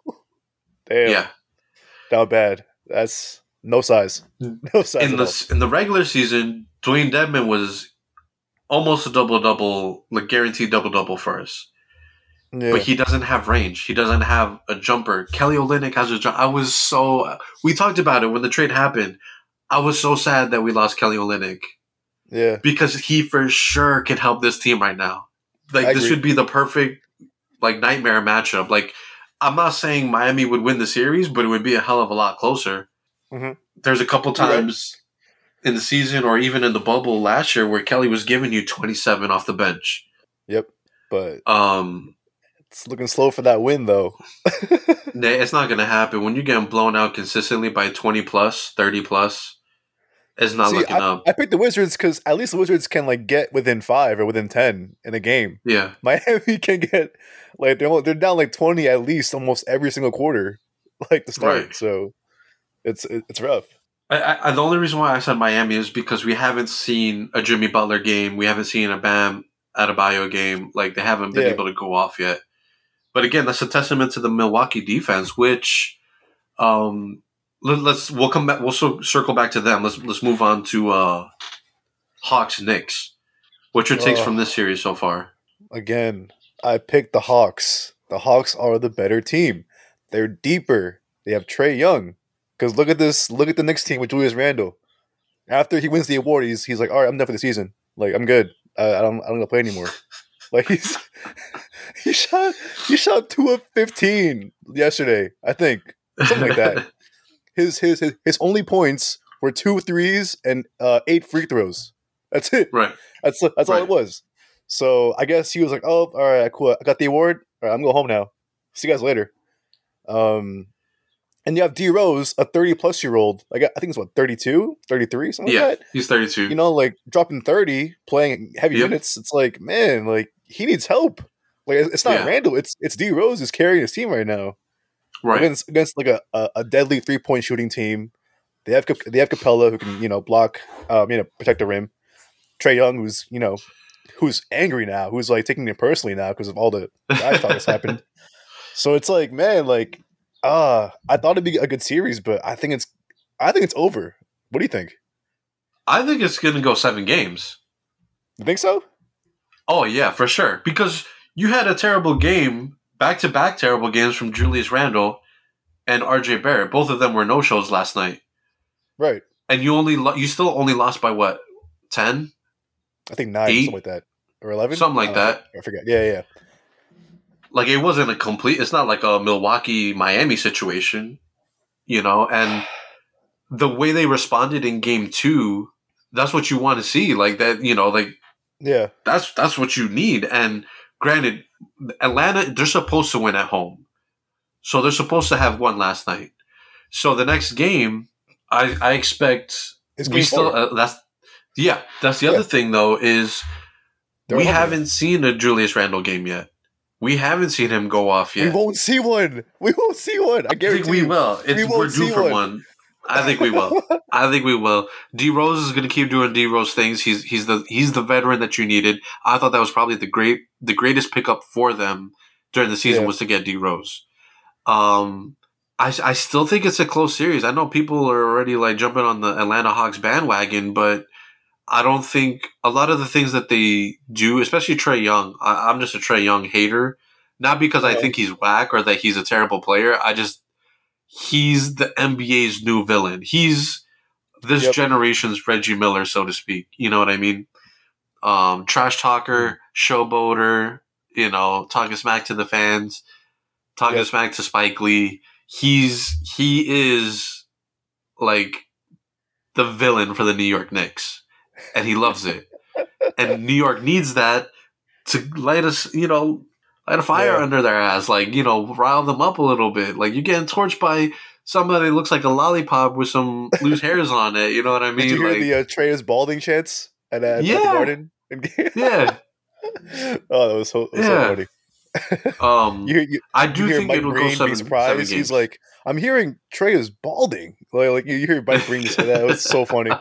Speaker 2: Damn.
Speaker 1: yeah.
Speaker 2: Not bad. That's no size. No size
Speaker 1: In
Speaker 2: at all.
Speaker 1: the in the regular season, Dwayne Dedman was almost a double double, like guaranteed double double for us.
Speaker 2: Yeah.
Speaker 1: But he doesn't have range. He doesn't have a jumper. Kelly Olynyk has a jump. I was so. We talked about it when the trade happened. I was so sad that we lost Kelly Olynyk
Speaker 2: yeah.
Speaker 1: because he for sure can help this team right now. Like
Speaker 2: I
Speaker 1: this
Speaker 2: agree.
Speaker 1: would be the perfect like nightmare matchup. Like I'm not saying Miami would win the series, but it would be a hell of a lot closer.
Speaker 2: Mhm.
Speaker 1: There's a couple
Speaker 2: You're right.
Speaker 1: times in the season or even in the bubble last year where Kelly was giving you twenty-seven off the bench.
Speaker 2: Yep. But
Speaker 1: Um,
Speaker 2: it's looking slow for that win though.
Speaker 1: nah, it's not going to happen when you're getting blown out consistently by twenty plus, thirty plus. It's not
Speaker 2: See,
Speaker 1: looking
Speaker 2: I,
Speaker 1: up.
Speaker 2: I picked the Wizards because at least the Wizards can like get within five or within ten in a game.
Speaker 1: Yeah,
Speaker 2: Miami can get like they're they're down like twenty at least almost every single quarter, like to start.
Speaker 1: Right.
Speaker 2: So it's it's rough.
Speaker 1: I, I, the only reason why I said Miami is because we haven't seen a Jimmy Butler game. We haven't seen a Bam Adebayo game. Like they haven't been
Speaker 2: Yeah.
Speaker 1: able to go off yet. But again, that's a testament to the Milwaukee defense, which um, let, let's we'll come back. We'll so, circle back to them. Let's let's move on to uh, Hawks Knicks. What's your takes
Speaker 2: Oh.
Speaker 1: from this series so far?
Speaker 2: Again, I picked the Hawks. The Hawks are the better team. They're deeper. They have Trae Young. Because look at this. Look at the Knicks team with Julius Randle. After he wins the award, he's he's like, all right, I'm done for the season. Like, I'm good. Uh, I don't I don't gonna play anymore. Like he's he shot he shot two of fifteen yesterday, I think, something like that. His his his, his only points were two threes and uh, eight free throws. That's it.
Speaker 1: Right.
Speaker 2: That's that's all
Speaker 1: right.
Speaker 2: it was. So I guess he was like, "Oh, all right, cool. I got the award. All right, I'm going home now. See you guys later." Um, and you have D Rose, a thirty plus year old. Like I think it's what thirty-two, thirty-three, something
Speaker 1: Yeah,
Speaker 2: like that.
Speaker 1: he's thirty-two.
Speaker 2: You know, like dropping thirty, playing heavy
Speaker 1: Yep.
Speaker 2: minutes. It's like, man, like he needs help. Like it's not
Speaker 1: Yeah.
Speaker 2: Randall. It's it's D Rose is carrying his team right now.
Speaker 1: Right.
Speaker 2: Against against like a, a, a deadly three point shooting team. They have Cap- they have Capella who can you know block, um, you know protect the rim. Trae Young who's you know who's angry now, who's like taking it personally now because of all the guys talk that's happened. So it's like, man, like, uh, I thought it'd be a good series, but I think it's I think it's over. What do you think?
Speaker 1: I think it's going to go seven games.
Speaker 2: You think so?
Speaker 1: Oh yeah, for sure. Because you had a terrible game, back to back terrible games from Julius Randle and R J Barrett. Both of them were no shows last night.
Speaker 2: Right.
Speaker 1: And you only lo- you still only lost by what? ten?
Speaker 2: I think nine,
Speaker 1: Eight?
Speaker 2: something like that, or eleven,
Speaker 1: Something like
Speaker 2: I
Speaker 1: that.
Speaker 2: I forget. Yeah, yeah.
Speaker 1: Like it wasn't a complete. It's not like a Milwaukee Miami situation, you know. And the way they responded in game two, that's what you want to see. Like that, you know, like
Speaker 2: Yeah.
Speaker 1: that's that's what you need. And granted, Atlanta, they're supposed to win at home, so they're supposed to have won last night. So the next game, I I expect
Speaker 2: It's
Speaker 1: we
Speaker 2: game
Speaker 1: still
Speaker 2: four.
Speaker 1: uh, that's yeah. That's the
Speaker 2: Yeah.
Speaker 1: other thing though is
Speaker 2: They're
Speaker 1: we
Speaker 2: hungry.
Speaker 1: haven't seen a Julius Randle game yet. We haven't seen him go off
Speaker 2: We
Speaker 1: yet.
Speaker 2: won't see one. We won't see one. I
Speaker 1: I
Speaker 2: guarantee
Speaker 1: think we
Speaker 2: you.
Speaker 1: will. It's,
Speaker 2: We
Speaker 1: we're
Speaker 2: won't
Speaker 1: due
Speaker 2: see
Speaker 1: for
Speaker 2: one.
Speaker 1: one. I think we will. I think we will. D Rose is going to keep doing D Rose things. He's he's the he's the veteran that you needed. I thought that was probably the great the greatest pickup for them during the season
Speaker 2: Yeah.
Speaker 1: was to get D Rose. Um, I I still think it's a close series. I know people are already like jumping on the Atlanta Hawks bandwagon, but I don't think a lot of the things that they do, especially Trae Young. I, I'm just a Trae Young hater, not because I
Speaker 2: Yeah.
Speaker 1: think he's whack or that he's a terrible player. I just he's the N B A's new villain. He's this
Speaker 2: Yep.
Speaker 1: generation's Reggie Miller, so to speak. You know what I mean? Um, trash talker, showboater, you know, talking smack to the fans, talking
Speaker 2: Yep.
Speaker 1: smack to Spike Lee. He's he is like the villain for the New York Knicks, and he loves it. And New York needs that to light us, you know, light a fire
Speaker 2: Yeah.
Speaker 1: under their ass, like, you know, rile them up a little bit. Like you're getting torched by somebody that looks like a lollipop with some loose hairs on it. You know what I
Speaker 2: Did
Speaker 1: mean?
Speaker 2: you hear
Speaker 1: Like,
Speaker 2: the uh, Trey is balding chants at, at, at the
Speaker 1: Yeah.
Speaker 2: Garden?
Speaker 1: yeah.
Speaker 2: Oh, that was so, that was
Speaker 1: Yeah.
Speaker 2: so funny.
Speaker 1: Um,
Speaker 2: You, you,
Speaker 1: I
Speaker 2: you
Speaker 1: do
Speaker 2: hear
Speaker 1: think
Speaker 2: Mike
Speaker 1: it'll go
Speaker 2: Breen
Speaker 1: seven,
Speaker 2: be
Speaker 1: seven
Speaker 2: surprised.
Speaker 1: games.
Speaker 2: He's like, I'm hearing Trey is balding. Like, like you you hear Mike Breen say that. It was so funny.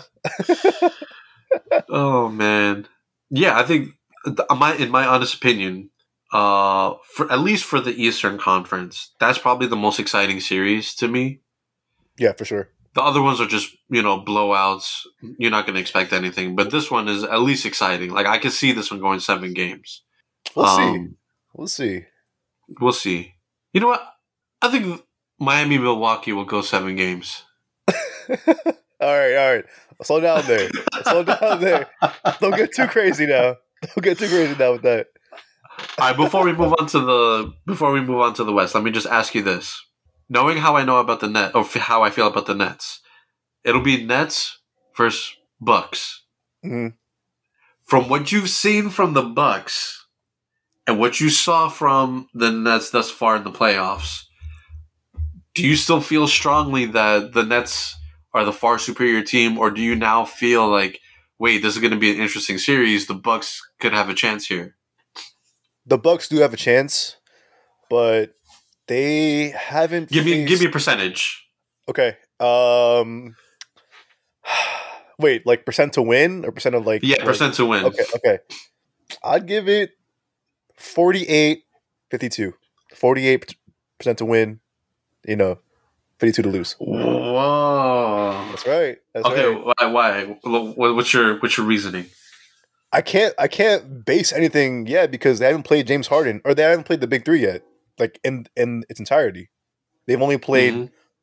Speaker 1: oh man, yeah. I think th- my in my honest opinion, uh, for at least for the Eastern Conference, that's probably the most exciting series to me.
Speaker 2: Yeah, for sure.
Speaker 1: The other ones are just, you know, blowouts. You're not going to expect anything. But this one is at least exciting. Like, I could see this one going seven games.
Speaker 2: We'll see.
Speaker 1: Um,
Speaker 2: We'll see.
Speaker 1: We'll see. You know what? I think Miami Milwaukee will go seven games.
Speaker 2: all right, all right. Slow down there. Slow down there. Don't get too crazy now. Don't get too crazy now with that.
Speaker 1: All right, before we move on to the before we move on to the West, let me just ask you this. Knowing how I know about the net, or f- how I feel about the Nets, it'll be Nets versus Bucks.
Speaker 2: Mhm.
Speaker 1: From what you've seen from the Bucks and what you saw from the Nets thus far in the playoffs, do you still feel strongly that the Nets are the far superior team, or do you now feel like, wait, this is going to be an interesting series, the Bucks could have a chance here?
Speaker 2: The Bucks do have a chance, but they haven't.
Speaker 1: Give me
Speaker 2: faced...
Speaker 1: give me a percentage.
Speaker 2: Okay. Um. Wait, like percent to win or percent of like?
Speaker 1: Yeah,
Speaker 2: like-
Speaker 1: percent to win.
Speaker 2: Okay. Okay. I'd give it forty-eight fifty-two. forty-eight percent to win. You know, fifty-two to lose.
Speaker 1: Whoa.
Speaker 2: That's right. That's
Speaker 1: Okay,
Speaker 2: right.
Speaker 1: why? Why? What- What's your what's your reasoning?
Speaker 2: I can't. I can't base anything yet because they haven't played James Harden or they haven't played the Big Three yet. Like in in its entirety, they've only played
Speaker 1: Mhm.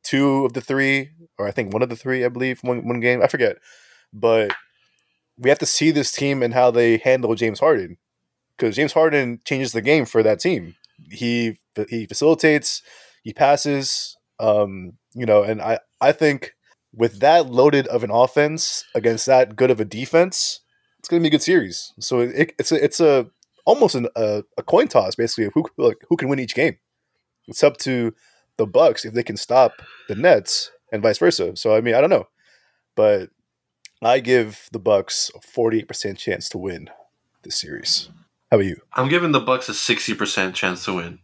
Speaker 2: two of the three, or I think one of the three, I believe, one one game. I forget. But we have to see this team and how they handle James Harden, because James Harden changes the game for that team. He he facilitates, he passes, um, you know, and I, I think with that loaded of an offense against that good of a defense, it's going to be a good series. So it, it's a, it's a almost an, a, a coin toss basically of who like, who can win each game. It's up to the Bucks if they can stop the Nets and vice versa. So I mean, I don't know, but I give the Bucks a forty-eight percent chance to win this series. How about you?
Speaker 1: I'm giving the Bucks a sixty percent chance to win.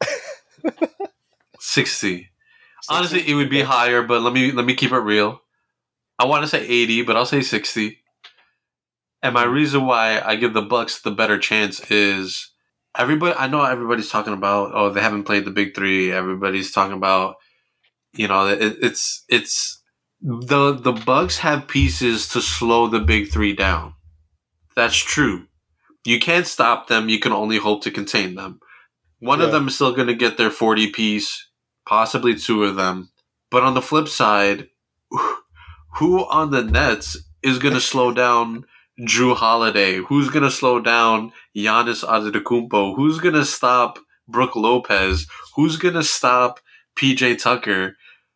Speaker 1: sixty. Honestly, it would be higher, but let me let me keep it real. I want to say eighty, but I'll say sixty. And my reason why I give the Bucks the better chance is everybody. I know everybody's talking about, oh, they haven't played the big three. Everybody's talking about, you know, it, it's it's the the Bucks have pieces to slow the big three down. That's true. You can't stop them. You can only hope to contain them. One yeah. of them is still going to get their forty piece, possibly two of them. But on the flip side, who on the Nets is going to slow down Drew Holiday? Who's going to slow down Giannis Antetokounmpo? Who's going to stop Brook Lopez? Who's going to stop P J Tucker?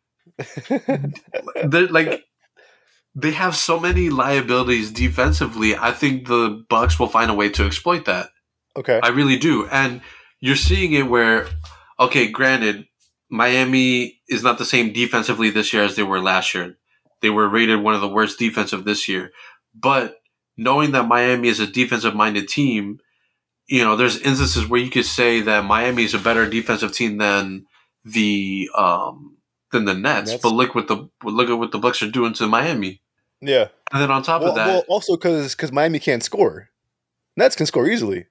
Speaker 1: They're like, they have so many liabilities defensively. I think the Bucks will find a way to exploit that.
Speaker 2: Okay.
Speaker 1: I really do. And you're seeing it where, okay, granted, Miami is not the same defensively this year as they were last year. They were rated one of the worst defensive this year. But knowing that Miami is a defensive-minded team, you know, there's instances where you could say that Miami is a better defensive team than the um, than the Nets. Nets. But look what the look at what the Bucks are doing to Miami.
Speaker 2: Yeah.
Speaker 1: And then on top
Speaker 2: well,
Speaker 1: of that,
Speaker 2: well, also because because Miami can't score, Nets can score easily.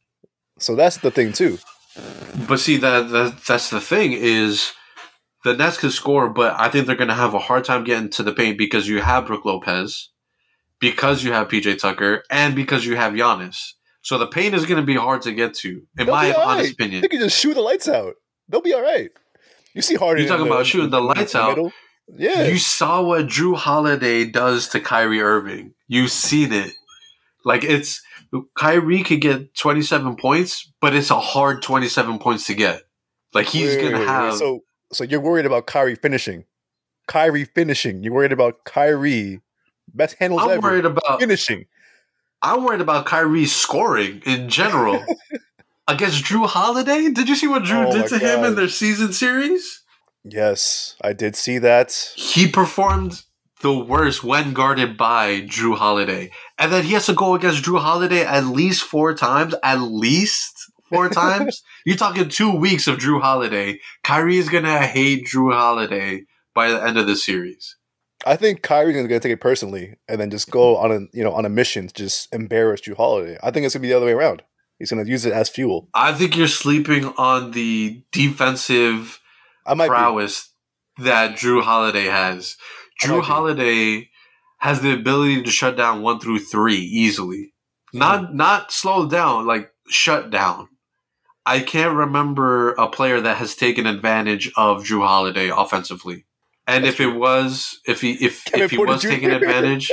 Speaker 2: So that's the thing too.
Speaker 1: But see, that, that that's the thing is the Nets can score, but I think they're going to have a hard time getting to the paint because you have Brook Lopez, because you have P J Tucker, and because you have Giannis. So the paint is going to be hard to get to, in They'll my honest right. opinion.
Speaker 2: They can just shoot the lights out. They'll be all right. You see Harden.
Speaker 1: You're talking
Speaker 2: the,
Speaker 1: about shooting the, the lights the out.
Speaker 2: Middle. Yeah.
Speaker 1: You saw what Drew Holiday does to Kyrie Irving. You've seen it. Like, it's Kyrie could get twenty-seven points, but it's a hard twenty-seven points to get. Like, he's
Speaker 2: wait,
Speaker 1: going to
Speaker 2: wait,
Speaker 1: have.
Speaker 2: Wait. So, so you're worried about Kyrie finishing. Kyrie finishing. You're worried about Kyrie. Best handles
Speaker 1: I'm
Speaker 2: ever.
Speaker 1: worried about
Speaker 2: finishing.
Speaker 1: I'm worried about Kyrie scoring in general. Against Drew Holiday? Did you see what Drew
Speaker 2: oh
Speaker 1: did to
Speaker 2: God.
Speaker 1: him in their season series?
Speaker 2: Yes, I did see that.
Speaker 1: He performed the worst when guarded by Drew Holiday. And then he has to go against Drew Holiday at least four times. At least four times? You're talking two weeks of Drew Holiday. Kyrie is going to hate Drew Holiday by the end of the series.
Speaker 2: I think Kyrie's going to take it personally and then just go on a you know on a mission to just embarrass Drew Holiday. I think it's going to be the other way around. He's going to use it as fuel.
Speaker 1: I think you're sleeping on the defensive
Speaker 2: I might
Speaker 1: prowess be. that Drew Holiday has. Drew Holiday has the ability to shut down one through three easily. Not mm. not slow down, like shut down. I can't remember a player that has taken advantage of Drew Holiday offensively. And That's if true. it was, if he if Kevin if he Porter was Junior taking advantage,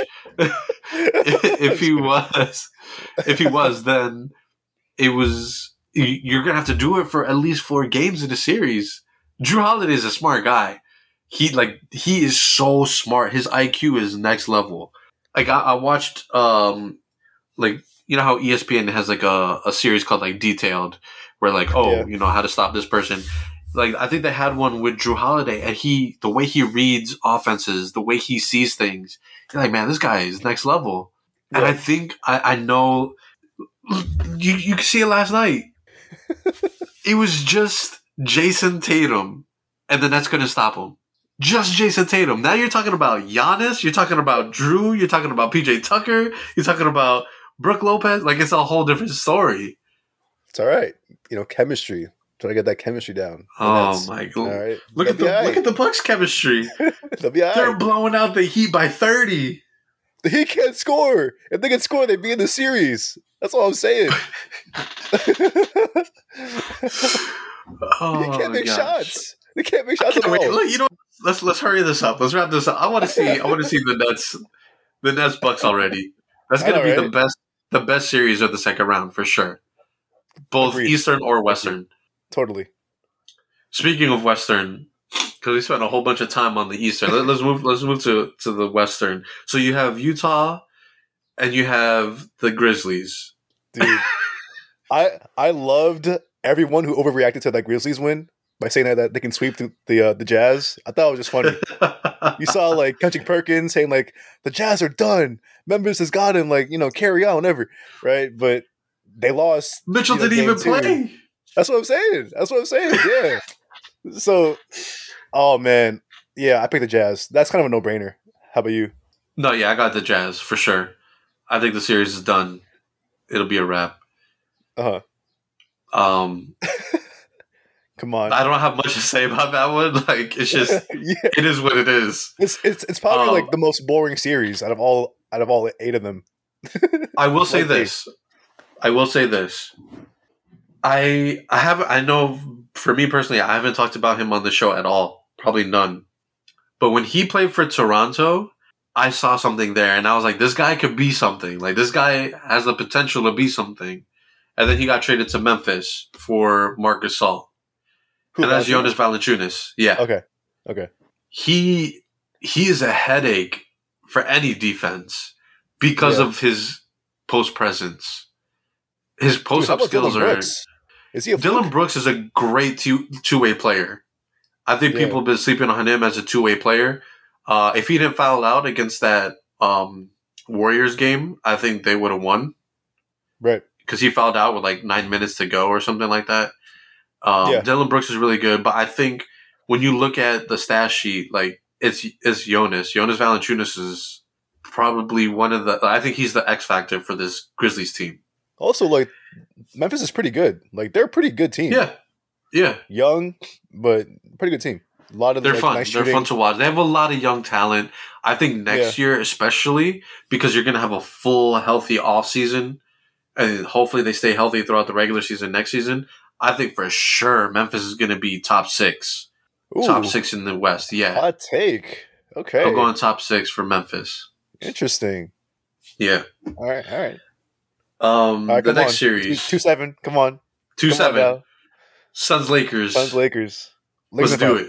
Speaker 1: if he was, if he was, then it was. You're gonna have to do it for at least four games in the series. Drew Holiday is a smart guy. He like he is so smart. His I Q is next level. Like I, I watched, um, like you know how E S P N has like a, a series called like Detailed, where like oh yeah. you know how to stop this person. Like I think they had one with Drew Holiday, and he the way he reads offenses, the way he sees things, you're like, man, this guy is next level. Yeah. And I think I, I know you you can see it last night. It was just Jason Tatum, and then that's going to stop him. Just Jason Tatum. Now you're talking about Giannis. You're talking about Drew. You're talking about P J Tucker. You're talking about Brook Lopez. Like, it's a whole different story.
Speaker 2: It's all right. You know, chemistry. Trying to get that chemistry down.
Speaker 1: Oh, my God.
Speaker 2: All right.
Speaker 1: Look at the
Speaker 2: right.
Speaker 1: look at the Bucks chemistry.
Speaker 2: They'll be all
Speaker 1: They're
Speaker 2: right.
Speaker 1: blowing out the Heat by thirty.
Speaker 2: The Heat can't score. If they could score, they'd be in the series. That's all I'm saying.
Speaker 1: Oh,
Speaker 2: they can't make
Speaker 1: gosh.
Speaker 2: shots. They can't make shots at all.
Speaker 1: Wait, look, you know, let's let's hurry this up. Let's wrap this up. I want to see. I want to see the Nets, the Nets Bucks already. That's
Speaker 2: I
Speaker 1: gonna
Speaker 2: know,
Speaker 1: be the
Speaker 2: right?
Speaker 1: best, the best series of the second round for sure. Both
Speaker 2: Agreed.
Speaker 1: Eastern or Western.
Speaker 2: Totally.
Speaker 1: Speaking of Western, because we spent a whole bunch of time on the Eastern, let, let's move. Let's move to to the Western. So you have Utah, and you have the Grizzlies.
Speaker 2: Dude, I I loved everyone who overreacted to that Grizzlies win by saying that, that they can sweep the the, uh, the Jazz. I thought it was just funny. You saw like Kendrick Perkins saying like the Jazz are done. Memphis has got him. Like, you know, carry on, whatever, right? But they lost.
Speaker 1: Mitchell
Speaker 2: you know,
Speaker 1: didn't even
Speaker 2: game two.
Speaker 1: play.
Speaker 2: That's what I'm saying. That's what I'm saying. Yeah. So, oh man, yeah, I picked the Jazz. That's kind of a no brainer. How about you?
Speaker 1: No, yeah, I got the Jazz for sure. I think the series is done. It'll be a wrap.
Speaker 2: Uh huh.
Speaker 1: Um,
Speaker 2: Come on.
Speaker 1: I don't have much to say about that one. Like, it's just,
Speaker 2: yeah.
Speaker 1: it is what it is.
Speaker 2: It's it's it's probably
Speaker 1: Um,
Speaker 2: like the most boring series out of all out of all eight of them.
Speaker 1: I will say
Speaker 2: Like
Speaker 1: this. I will say this. I I have I know for me personally, I haven't talked about him on the show at all. Probably none. But when he played for Toronto, I saw something there, and I was like, this guy could be something. Like, this guy has the potential to be something. And then he got traded to Memphis for Marc Gasol.
Speaker 2: Who,
Speaker 1: And that's
Speaker 2: Valanciunas?
Speaker 1: Jonas Valanciunas. Yeah.
Speaker 2: Okay. Okay.
Speaker 1: He he is a headache for any defense because
Speaker 2: Yeah.
Speaker 1: of his post presence. His
Speaker 2: Dude,
Speaker 1: post
Speaker 2: how
Speaker 1: up
Speaker 2: about
Speaker 1: skills
Speaker 2: Dylan
Speaker 1: are.
Speaker 2: Brooks? Is he a
Speaker 1: Dylan
Speaker 2: fluke?
Speaker 1: Brooks is a great two two way player. I think
Speaker 2: Yeah.
Speaker 1: people have been sleeping on him as a two way player. Uh, if he didn't foul out against that um, Warriors game, I think they would have won
Speaker 2: Right.
Speaker 1: because he fouled out with like nine minutes to go or something like that. Um,
Speaker 2: Yeah.
Speaker 1: Dylan Brooks is really good, but I think when you look at the stat sheet, like it's it's Jonas. Jonas Valanciunas is probably one of the. I think he's the X factor for this Grizzlies team.
Speaker 2: Also, like Memphis is pretty good. Like they're a pretty good team.
Speaker 1: Yeah, yeah.
Speaker 2: Young, but pretty good team. A lot of
Speaker 1: They're
Speaker 2: like,
Speaker 1: fun.
Speaker 2: nice
Speaker 1: They're
Speaker 2: shooting.
Speaker 1: fun to watch. They have a lot of young talent. I think next year, especially because you're going to have a full, healthy off season, and hopefully they stay healthy throughout the regular season next season. I think for sure Memphis is going to be top six,
Speaker 2: Ooh,
Speaker 1: top six in the West. Yeah,
Speaker 2: hot take. Okay.
Speaker 1: I'll go on top six for Memphis.
Speaker 2: Interesting.
Speaker 1: Yeah.
Speaker 2: All right. All right.
Speaker 1: Um,
Speaker 2: All right
Speaker 1: the
Speaker 2: come
Speaker 1: next
Speaker 2: on.
Speaker 1: series,
Speaker 2: Two, two seven. Come on.
Speaker 1: two
Speaker 2: Come on
Speaker 1: seven,
Speaker 2: now.
Speaker 1: Suns Lakers.
Speaker 2: Suns Lakers.
Speaker 1: Let's
Speaker 2: Lakers
Speaker 1: do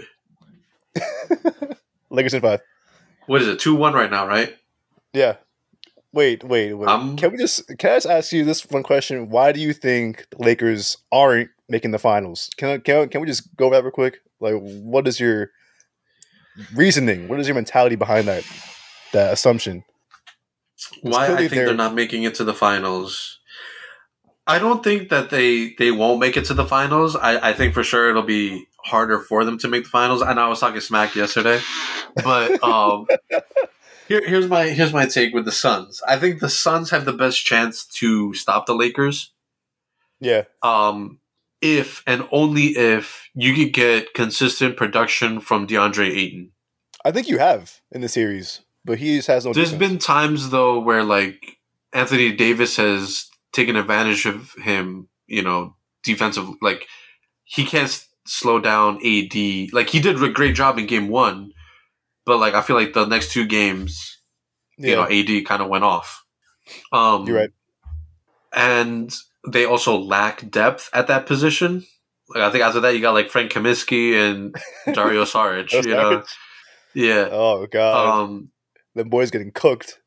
Speaker 2: in
Speaker 1: it.
Speaker 2: five. Lakers in five.
Speaker 1: What is it? Two one right now, right?
Speaker 2: Yeah. Wait, wait, wait.
Speaker 1: Um,
Speaker 2: can we just can I just ask you this one question? Why do you think the Lakers aren't making the finals? Can I, can I, can we just go over that real quick? Like, what is your reasoning? What is your mentality behind that that assumption?
Speaker 1: Why I
Speaker 2: clearly
Speaker 1: think they're,
Speaker 2: they're-
Speaker 1: not making it to the finals. I don't think that they they won't make it to the finals. I, I think for sure it'll be harder for them to make the finals. I know I was talking smack yesterday, but um, here, here's my here's my take with the Suns. I think the Suns have the best chance to stop the Lakers.
Speaker 2: Yeah,
Speaker 1: Um, if and only if you could get consistent production from DeAndre Ayton.
Speaker 2: I think you have in the series, but he just has no.
Speaker 1: There's
Speaker 2: defense.
Speaker 1: been times though where like Anthony Davis has taken advantage of him, you know, defensive. Like he can't s- slow down A D. Like he did a great job in game one, but like I feel like the next two games,
Speaker 2: yeah,
Speaker 1: you know, A D kind of went off. Um,
Speaker 2: you're right.
Speaker 1: And they also lack depth at that position. Like I think after that you got like Frank Kaminsky and Dario Saric.
Speaker 2: Those
Speaker 1: you know,
Speaker 2: guys-
Speaker 1: yeah.
Speaker 2: Oh god,
Speaker 1: Um,
Speaker 2: them boys getting cooked.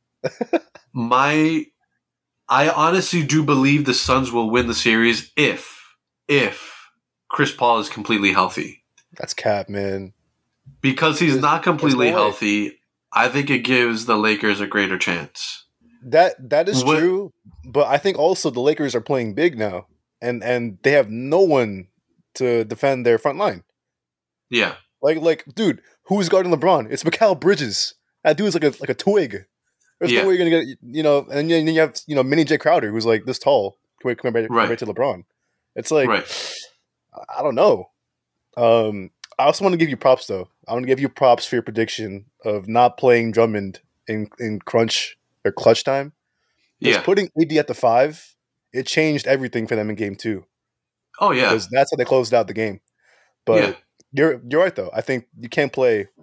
Speaker 1: my I honestly do believe the Suns will win the series if if Chris Paul is completely healthy.
Speaker 2: That's cap, man.
Speaker 1: Because he's
Speaker 2: There's-
Speaker 1: not completely
Speaker 2: there's no way.
Speaker 1: healthy, I think it gives the Lakers a greater chance.
Speaker 2: That that is
Speaker 1: What-
Speaker 2: true, but I think also the Lakers are playing big now, and and they have no one to defend their front line.
Speaker 1: Yeah.
Speaker 2: Like like, dude, who's guarding LeBron? It's Mikal Bridges. That dude's like a like a twig. There's
Speaker 1: Yeah.
Speaker 2: no way you're gonna get, you know. And then you have, you know, Mini J Crowder, who's like this tall compared, compared,
Speaker 1: Right.
Speaker 2: compared to LeBron. It's like,
Speaker 1: Right.
Speaker 2: I don't know. Um, I also want to give you props though. I want to give you props for your prediction of not playing Drummond in in crunch or clutch time. Because
Speaker 1: Yeah.
Speaker 2: putting A D at the five, it changed everything for them in game two.
Speaker 1: Oh yeah.
Speaker 2: Because that's how they closed out the game. But
Speaker 1: Yeah.
Speaker 2: you're you're right though. I think you can't play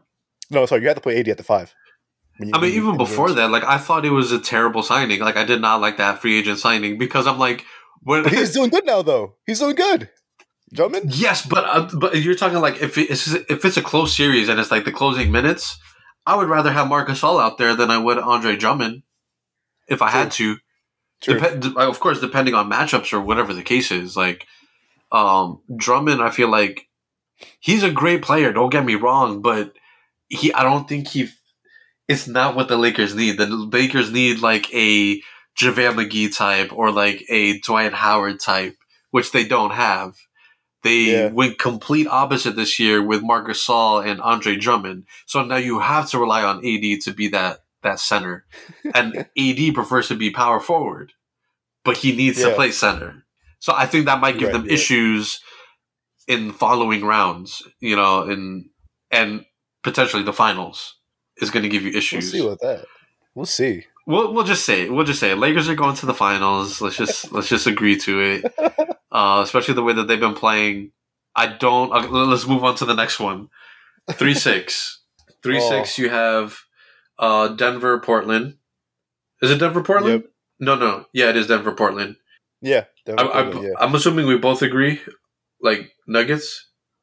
Speaker 2: No, sorry, you have to play A D at the five. When you,
Speaker 1: I
Speaker 2: when
Speaker 1: mean,
Speaker 2: you
Speaker 1: even
Speaker 2: in the
Speaker 1: before
Speaker 2: games.
Speaker 1: that, like I thought it was a terrible signing. Like I did not like that free agent signing because I'm like, when
Speaker 2: But he's doing good now, though. He's doing good. Drummond?
Speaker 1: yes, but uh, but you're talking like if it's if it's a close series and it's like the closing minutes, I would rather have Marcus Gasol out there than I would Andre Drummond if I had
Speaker 2: True.
Speaker 1: to.
Speaker 2: True.
Speaker 1: Dep- of course, depending on matchups or whatever the case is. Like um, Drummond, I feel like he's a great player. Don't get me wrong, but he I don't think he. It's not what the Lakers need. The Lakers need like a JaVale McGee type or like a Dwight Howard type, which they don't have. They
Speaker 2: Yeah.
Speaker 1: went complete opposite this year with Marc Gasol and Andre Drummond. So now you have to rely on A D to be that that center. And A D prefers to be power forward, but he needs to
Speaker 2: Yeah.
Speaker 1: play center. So I think that might
Speaker 2: You're
Speaker 1: give
Speaker 2: right,
Speaker 1: them
Speaker 2: you're right.
Speaker 1: issues in following rounds, you know, in and potentially the finals is going to give you
Speaker 2: We'll
Speaker 1: issues.
Speaker 2: see with that. We'll see.
Speaker 1: We'll we'll just say it. We'll just say it. Lakers are going to the finals. Let's just let's just agree to it. Uh, especially the way that they've been playing. I don't. Uh, let's move on to the next one. Three six. Three
Speaker 2: Oh.
Speaker 1: six. You have uh, Denver, Portland. Is it Denver, Portland?
Speaker 2: Yep.
Speaker 1: No, no. Yeah, it is Denver, Portland.
Speaker 2: Yeah.
Speaker 1: I,
Speaker 2: definitely,
Speaker 1: I,
Speaker 2: yeah.
Speaker 1: I'm assuming we both agree. Like Nuggets.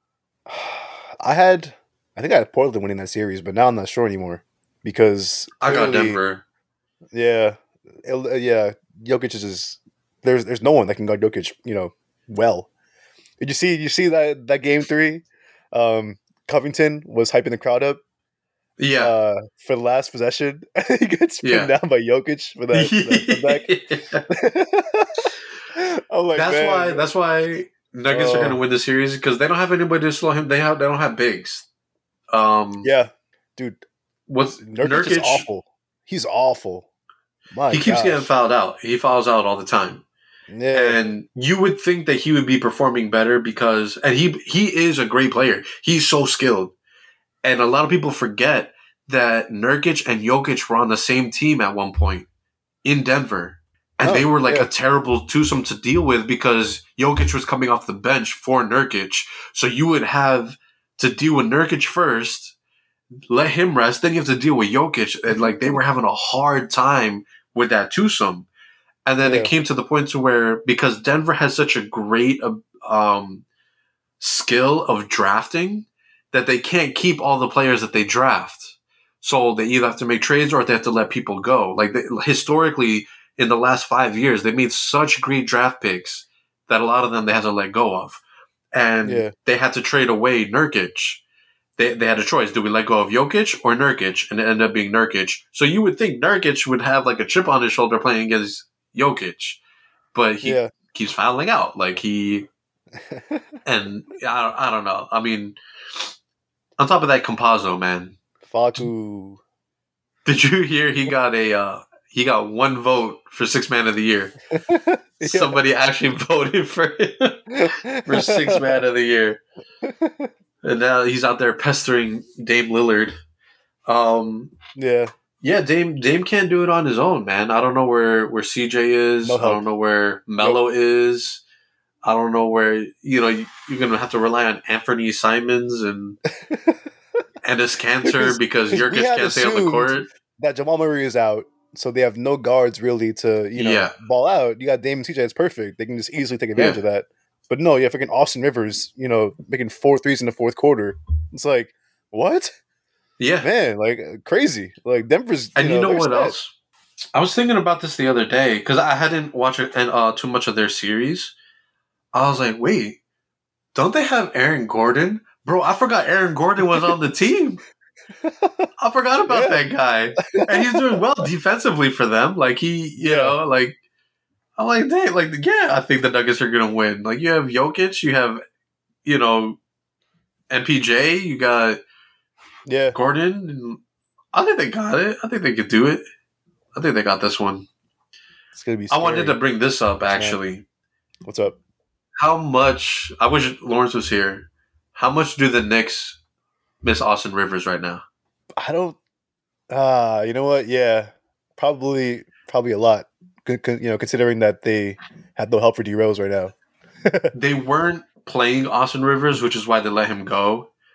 Speaker 2: I had, I think I had Portland winning that series, but now I'm not sure anymore because
Speaker 1: I got
Speaker 2: clearly-
Speaker 1: Denver.
Speaker 2: Yeah, it- yeah. Jokic is just, there's there's no one that can guard Jokic, you know, well. Did you see? You see that that game three? Um, Covington was hyping the crowd up.
Speaker 1: Yeah.
Speaker 2: Uh, for the last possession, he gets pinned
Speaker 1: Yeah.
Speaker 2: down by Jokic for that. For that comeback. I'm like,
Speaker 1: that's
Speaker 2: man,
Speaker 1: why. That's why Nuggets are
Speaker 2: Oh.
Speaker 1: going to win the series because they don't have anybody to slow him. They have. They don't have bigs. Um.
Speaker 2: yeah, dude.
Speaker 1: What's
Speaker 2: Nurkic,
Speaker 1: Nurkic?
Speaker 2: is awful. He's awful. My
Speaker 1: he keeps
Speaker 2: gosh.
Speaker 1: getting fouled out. He fouls out all the time.
Speaker 2: Yeah,
Speaker 1: And you would think that he would be performing better because, and he he is a great player. He's so skilled, and a lot of people forget that Nurkic and Jokic were on the same team at one point in Denver, and
Speaker 2: Oh,
Speaker 1: they were like
Speaker 2: yeah.
Speaker 1: a terrible twosome to deal with because Jokic was coming off the bench for Nurkic, so you would have to deal with Nurkic first, let him rest, then you have to deal with Jokic, and like they were having a hard time with that twosome. And then
Speaker 2: Yeah.
Speaker 1: it came to the point to where because Denver has such a great um, skill of drafting that they can't keep all the players that they draft. So they either have to make trades or they have to let people go. Like they, historically, in the last five years, they made such great draft picks that a lot of them they had to let go of, and
Speaker 2: Yeah.
Speaker 1: they had to trade away Nurkic. They they had a choice: do we let go of Jokic or Nurkic? And it ended up being Nurkic. So you would think Nurkic would have like a chip on his shoulder playing against Jokic, but he
Speaker 2: yeah.
Speaker 1: keeps fouling out. Like he and I don't, I don't know. I mean, on top of that, Compazzo, man,
Speaker 2: Facu.
Speaker 1: did you hear he got a uh, he got one vote for six man of the year?
Speaker 2: Yeah.
Speaker 1: Somebody actually voted for him for six man of the year, and now he's out there pestering Dame Lillard. Um,
Speaker 2: Yeah.
Speaker 1: yeah, Dame Dame can't do it on his own, man. I don't know where where C J is.
Speaker 2: No
Speaker 1: I
Speaker 2: help.
Speaker 1: don't know where Melo is. I don't know where you know you, you're gonna have to rely on Anthony Simons and Ennis Cantor because
Speaker 2: Because we
Speaker 1: Jokic
Speaker 2: had
Speaker 1: can't stay on the
Speaker 2: assumed-
Speaker 1: court.
Speaker 2: That Jamal Murray is out, so they have no guards really to, you know,
Speaker 1: Yeah.
Speaker 2: ball out. You got Dame and C J, it's perfect. They can just easily take advantage
Speaker 1: Yeah.
Speaker 2: of that. But no, you have freaking Austin Rivers, you know, making four threes in the fourth quarter. It's like, what?
Speaker 1: Yeah,
Speaker 2: Man, like crazy. Like Denver's,
Speaker 1: and you know
Speaker 2: they're
Speaker 1: what
Speaker 2: set.
Speaker 1: else? I was thinking about this the other day because I hadn't watched it, and uh, too much of their series. I was like, wait, don't they have Aaron Gordon? Bro, I forgot Aaron Gordon was on the team. I forgot about
Speaker 2: Yeah.
Speaker 1: that guy. And he's doing well defensively for them. Like, he, you
Speaker 2: Yeah.
Speaker 1: know, like, I'm like, dang, like, yeah, I think the Nuggets are going to win. Like, you have Jokic, you have, you know, M P J, you got
Speaker 2: Yeah.
Speaker 1: Gordon. And I think they got it. I think they could do it. I think they got this one.
Speaker 2: It's gonna be
Speaker 1: I
Speaker 2: scary.
Speaker 1: wanted to bring this up, actually.
Speaker 2: What's up?
Speaker 1: How much, I wish Lawrence was here. How much do the Knicks miss Austin Rivers right now?
Speaker 2: I don't ah, you know what? Yeah. Probably probably a lot. Con- con- you know, considering that they have no help for D Rose right now.
Speaker 1: They weren't playing Austin Rivers, which is why they let him go.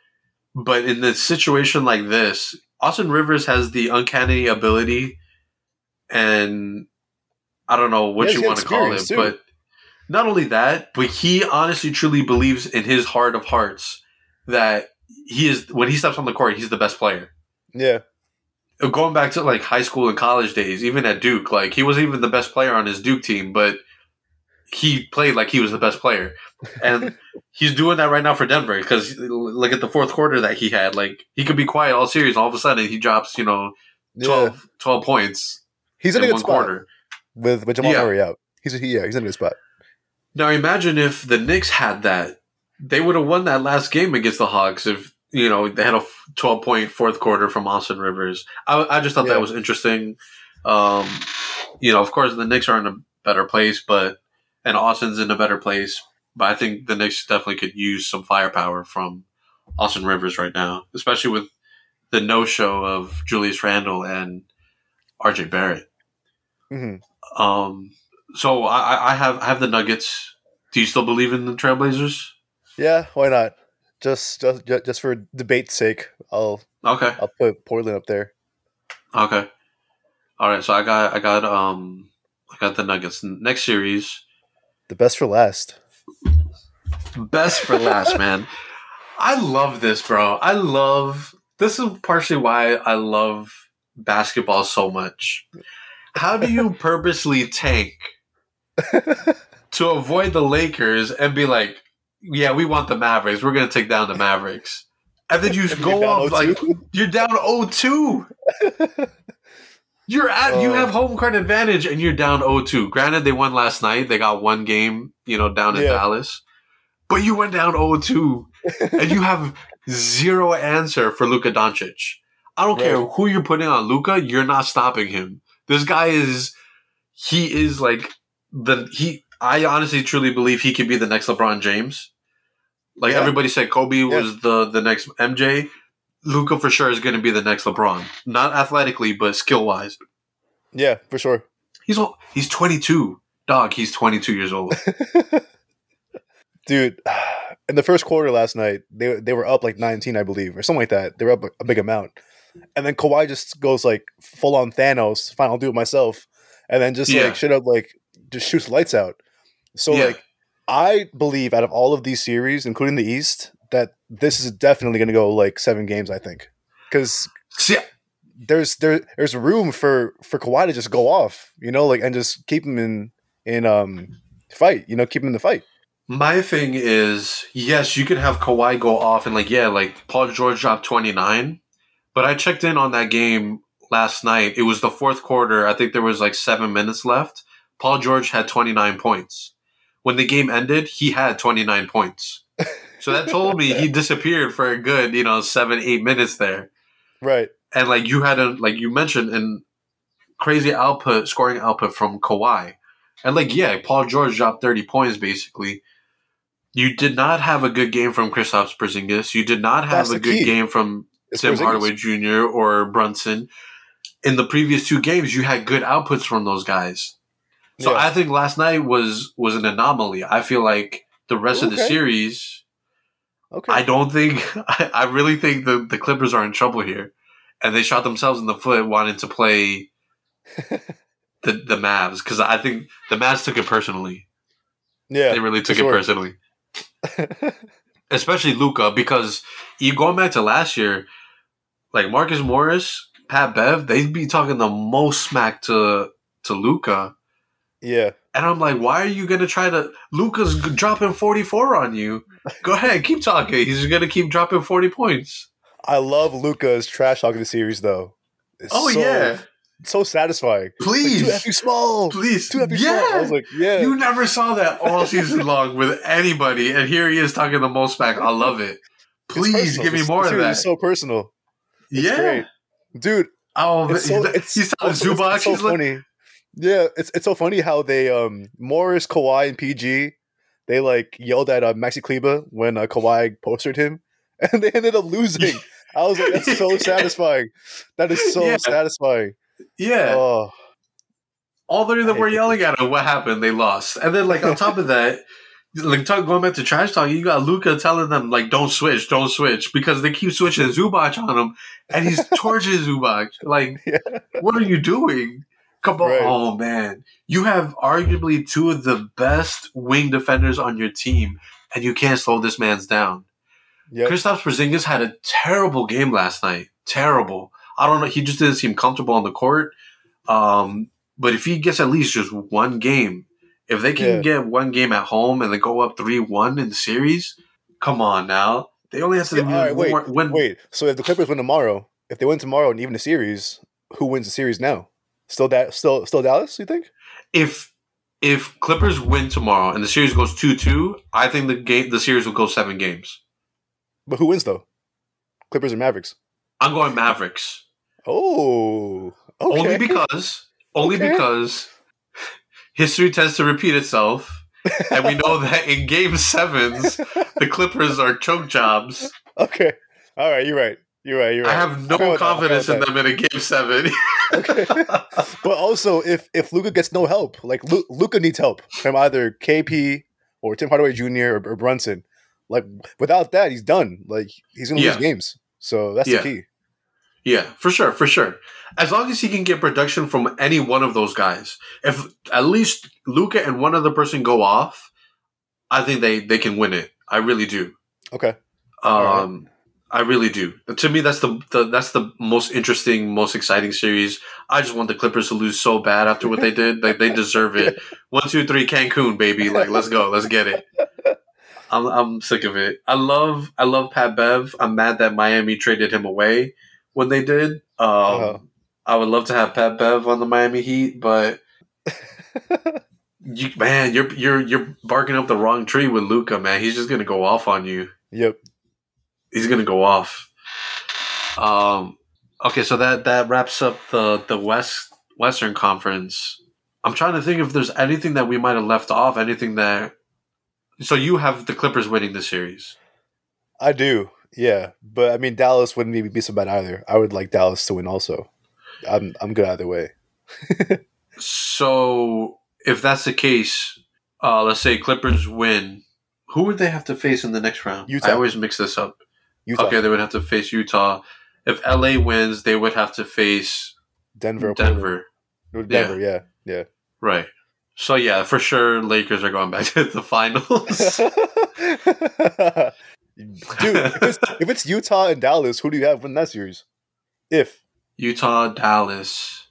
Speaker 1: But in a situation like this, Austin Rivers has the uncanny ability, and I don't know what
Speaker 2: Yeah,
Speaker 1: you
Speaker 2: he's got
Speaker 1: want to call
Speaker 2: experience
Speaker 1: it,
Speaker 2: too.
Speaker 1: but not only that, but he honestly truly believes in his heart of hearts that he is, when he steps on the court, he's the best player.
Speaker 2: Yeah.
Speaker 1: Going back to like high school and college days, even at Duke, like he wasn't even the best player on his Duke team, but he played like he was the best player. And he's doing that right now for Denver because look at the fourth quarter that he had. Like he could be quiet all series, and all of a sudden he drops, you know, twelve,
Speaker 2: Yeah.
Speaker 1: twelve points
Speaker 2: He's in,
Speaker 1: in
Speaker 2: a good
Speaker 1: one
Speaker 2: spot
Speaker 1: quarter.
Speaker 2: with with Jamal
Speaker 1: Yeah.
Speaker 2: Murray out. He's a, yeah, he's in a good spot.
Speaker 1: Now imagine if the Knicks had that. They would have won that last game against the Hawks if, you know, they had a twelve-point fourth quarter from Austin Rivers. I, I just thought
Speaker 2: Yeah.
Speaker 1: that was interesting. Um, you know, of course, the Knicks are in a better place, but and Austin's in a better place. But I think the Knicks definitely could use some firepower from Austin Rivers right now, especially with the no-show of Julius Randle and R J Barrett.
Speaker 2: Mm-hmm.
Speaker 1: Um, so I, I have I have the Nuggets. Do you still believe in the Trailblazers?
Speaker 2: Yeah, why not? Just just just for debate's sake, I'll
Speaker 1: Okay.
Speaker 2: I'll put Portland up there.
Speaker 1: Okay. All right. So I got I got um I got the Nuggets next series.
Speaker 2: The best for last.
Speaker 1: Best for last, man. I love this, bro. I love this is partially why I love basketball so much. How do you purposely tank to avoid the Lakers and be like, yeah, we want the Mavericks. We're gonna take down the Mavericks. And then you go off like you're down oh two. You're at uh, you have home court advantage and you're down oh two. Granted, they won last night. They got one game, you know, down in yeah. Dallas. But you went down oh two and you have zero answer for Luka Doncic. I don't right. care who you're putting on Luka, you're not stopping him. This guy is he is like the he I honestly truly believe he could be the next LeBron James. Like yeah. everybody said Kobe yeah. was the, the next M J. Luka for sure is going to be the next LeBron. Not athletically, but skill-wise.
Speaker 2: Yeah, for sure.
Speaker 1: He's he's twenty-two. Dog, he's twenty-two years old.
Speaker 2: Dude, in the first quarter last night, they they were up like nineteen, I believe, or something like that. They were up a big amount. And then Kawhi just goes like full-on Thanos, fine, I'll do it myself. And then just yeah. like shit up, like just shoots lights out. So yeah. like I believe out of all of these series, including the East, that this is definitely going to go like seven games. I think because
Speaker 1: yeah.
Speaker 2: there's there there's room for for Kawhi to just go off, you know, like and just keep him in in um fight, you know, keep him in the fight.
Speaker 1: My thing is, yes, you could have Kawhi go off and like yeah, like Paul George dropped twenty-nine, but I checked in on that game last night. It was the fourth quarter. I think there was like seven minutes left. Paul George had twenty-nine points. When the game ended, he had twenty-nine points. So that told me he disappeared for a good, you know, seven, eight minutes there.
Speaker 2: Right.
Speaker 1: And like you had a, like you mentioned, and crazy output, scoring output from Kawhi. And like, yeah, Paul George dropped thirty points basically. You did not have a good game from Kristaps Porzingis. You did not have That's a good key. game from it's Tim Porzingis. Hardaway Junior or Brunson. In the previous two games, you had good outputs from those guys. So yeah. I think last night was was an anomaly. I feel like the rest okay. of the series, okay. I don't think I, I really think the, the Clippers are in trouble here, and they shot themselves in the foot wanting to play the the Mavs because I think the Mavs took it personally.
Speaker 2: Yeah,
Speaker 1: they really took
Speaker 2: sure.
Speaker 1: it personally, especially Luka because you going back to last year, like Marcus Morris, Pat Bev, they'd be talking the most smack to to Luka.
Speaker 2: Yeah.
Speaker 1: And I'm like, why are you going to try to... Luka's dropping forty-four on you. Go ahead, keep talking. He's going to keep dropping forty points.
Speaker 2: I love Luka's trash talking series, though. It's
Speaker 1: oh,
Speaker 2: so,
Speaker 1: yeah.
Speaker 2: So satisfying.
Speaker 1: Please.
Speaker 2: Like, too happy small.
Speaker 1: Please.
Speaker 2: Too happy
Speaker 1: yeah.
Speaker 2: small. I was like, yeah.
Speaker 1: You never saw that all season long with anybody. And here he is talking the most back. I love it. Please give me more
Speaker 2: this
Speaker 1: of that.
Speaker 2: It's so personal. It's
Speaker 1: yeah.
Speaker 2: great. Dude.
Speaker 1: Oh,
Speaker 2: it's so, it's,
Speaker 1: he's telling Zubac.
Speaker 2: It's so
Speaker 1: he's
Speaker 2: funny. Like, yeah, it's it's so funny how they um Morris, Kawhi, and P G they like yelled at uh, Maxi Kleba when uh, Kawhi postered him, and they ended up losing. I was like, that's so satisfying. That is so yeah. satisfying.
Speaker 1: Yeah.
Speaker 2: Oh.
Speaker 1: All three of them were yelling at him. What happened? They lost. And then, like on top of that, like talk, going back to trash talk, you got Luka telling them like, "Don't switch, don't switch," because they keep switching Zubac on him, and he's torching Zubac. Like,
Speaker 2: Yeah.
Speaker 1: what are you doing? Come on,
Speaker 2: Right.
Speaker 1: oh man, you have arguably two of the best wing defenders on your team, and you can't slow this man's down.
Speaker 2: Yep.
Speaker 1: Kristaps Porzingis had a terrible game last night. Terrible. I don't know. He just didn't seem comfortable on the court. Um, but if he gets at least just one game, if they can
Speaker 2: Yeah.
Speaker 1: get one game at home and they go up three one in the series, come on now. They only have to
Speaker 2: Yeah, all right, wait,
Speaker 1: win. win.
Speaker 2: Wait, so if the Clippers win tomorrow, if they win tomorrow and even the series, who wins the series now? Still that still still Dallas, you think?
Speaker 1: If if Clippers win tomorrow and the series goes two two, I think the game the series will go seven games.
Speaker 2: But who wins though? Clippers or Mavericks?
Speaker 1: I'm going Mavericks.
Speaker 2: Oh, okay.
Speaker 1: Only because only
Speaker 2: Okay.
Speaker 1: because history tends to repeat itself, and we know that in game sevens the Clippers are choke jobs.
Speaker 2: Okay. All right, you're right. You're right. You're right.
Speaker 1: I have no
Speaker 2: I know that,
Speaker 1: confidence
Speaker 2: I
Speaker 1: in
Speaker 2: know
Speaker 1: them in a game seven.
Speaker 2: Okay. But also, if if Luca gets no help, like Lu- Luca needs help from either K P or Tim Hardaway Junior or, or Brunson. Like without that, he's done. Like he's gonna
Speaker 1: Yeah.
Speaker 2: lose games. So that's
Speaker 1: Yeah.
Speaker 2: the key.
Speaker 1: Yeah, for sure, for sure. As long as he can get production from any one of those guys, if at least Luca and one other person go off, I think they, they can win it. I really do.
Speaker 2: Okay.
Speaker 1: Um,
Speaker 2: Alright.
Speaker 1: I really do. To me, that's the, the that's the most interesting, most exciting series. I just want the Clippers to lose so bad after what they did. Like they deserve it. One, two, three, Cancun, baby. Like let's go, let's get it. I'm I'm sick of it. I love I love Pat Bev. I'm mad that Miami traded him away when they did. Um,
Speaker 2: Uh-huh.
Speaker 1: I would love to have Pat Bev on the Miami Heat, but you, man, you're you're you're barking up the wrong tree with Luca, man. He's just gonna go off on you.
Speaker 2: Yep.
Speaker 1: He's gonna go off. Um. Okay, so that that wraps up the the West Western Conference. I'm trying to think if there's anything that we might have left off. Anything that. So you have the Clippers winning the series.
Speaker 2: I do. Yeah. But I mean Dallas wouldn't maybe be so bad either. I would like Dallas to win also. I'm I'm good either way.
Speaker 1: So if that's the case, uh, let's say Clippers win. Who would they have to face in the next round?
Speaker 2: Utah.
Speaker 1: I always mix this up.
Speaker 2: Utah.
Speaker 1: Okay, they would have to face Utah. If L A wins, they would have to face
Speaker 2: Denver.
Speaker 1: Denver.
Speaker 2: Portland. Denver, yeah. Yeah.
Speaker 1: Right. So yeah, for sure, Lakers are going back to the finals.
Speaker 2: Dude, if it's, if it's Utah and Dallas, who do you have win that series? If
Speaker 1: Utah, Dallas.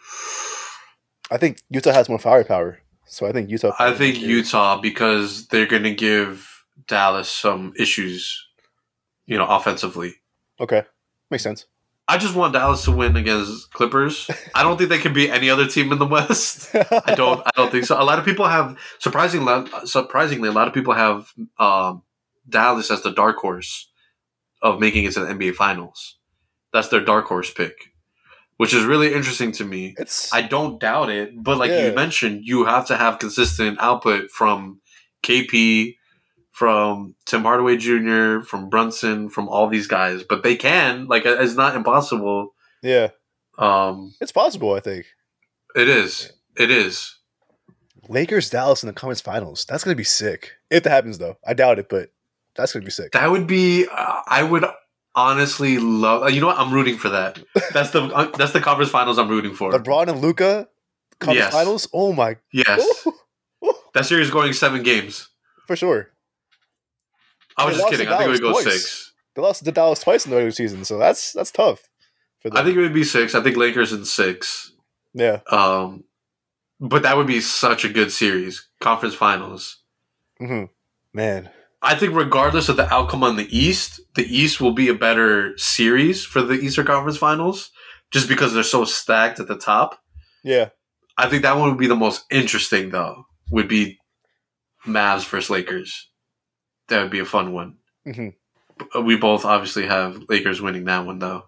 Speaker 2: I think Utah has more firepower, so I think Utah.
Speaker 1: I think Utah because they're going to give Dallas some issues, you know, offensively.
Speaker 2: Okay, makes sense.
Speaker 1: I just want Dallas to win against Clippers. I don't think they can beat any other team in the West. I don't. I don't think so. A lot of people have surprisingly, surprisingly, a lot of people have um, Dallas as the dark horse of making it to the N B A Finals. That's their dark horse pick, which is really interesting to me.
Speaker 2: It's
Speaker 1: I don't doubt it, but like
Speaker 2: Yeah.
Speaker 1: you mentioned, you have to have consistent output from K P, from Tim Hardaway Junior, from Brunson, from all these guys. But they can. Like it's not impossible.
Speaker 2: yeah,
Speaker 1: Um,
Speaker 2: it's possible. I think
Speaker 1: it is. It is.
Speaker 2: Lakers Dallas in the conference finals. That's gonna be sick. If that happens, though, I doubt it, but that's gonna be sick.
Speaker 1: That would be. Uh, I would honestly love. uh, You know what? I'm rooting for that. That's the. Uh, that's the conference finals I'm rooting for.
Speaker 2: LeBron and Luca conference
Speaker 1: Yes.
Speaker 2: finals. Oh my,
Speaker 1: Yes.
Speaker 2: Ooh, ooh,
Speaker 1: That series is going seven games.
Speaker 2: for sure.
Speaker 1: I was
Speaker 2: They
Speaker 1: just
Speaker 2: lost
Speaker 1: kidding.
Speaker 2: to
Speaker 1: I think it would go
Speaker 2: Dallas twice.
Speaker 1: six.
Speaker 2: They lost to Dallas twice in the regular season, so that's that's tough. For them.
Speaker 1: I think it would be six. I think Lakers in six.
Speaker 2: yeah.
Speaker 1: Um, but that would be such a good series. Conference finals.
Speaker 2: hmm Man,
Speaker 1: I think regardless of the outcome on the East, the East will be a better series for the Eastern Conference Finals just because they're so stacked at the top.
Speaker 2: yeah.
Speaker 1: I think that one would be the most interesting, though, would be Mavs versus Lakers. That would be a fun one.
Speaker 2: hmm
Speaker 1: We both obviously have Lakers winning that one, though.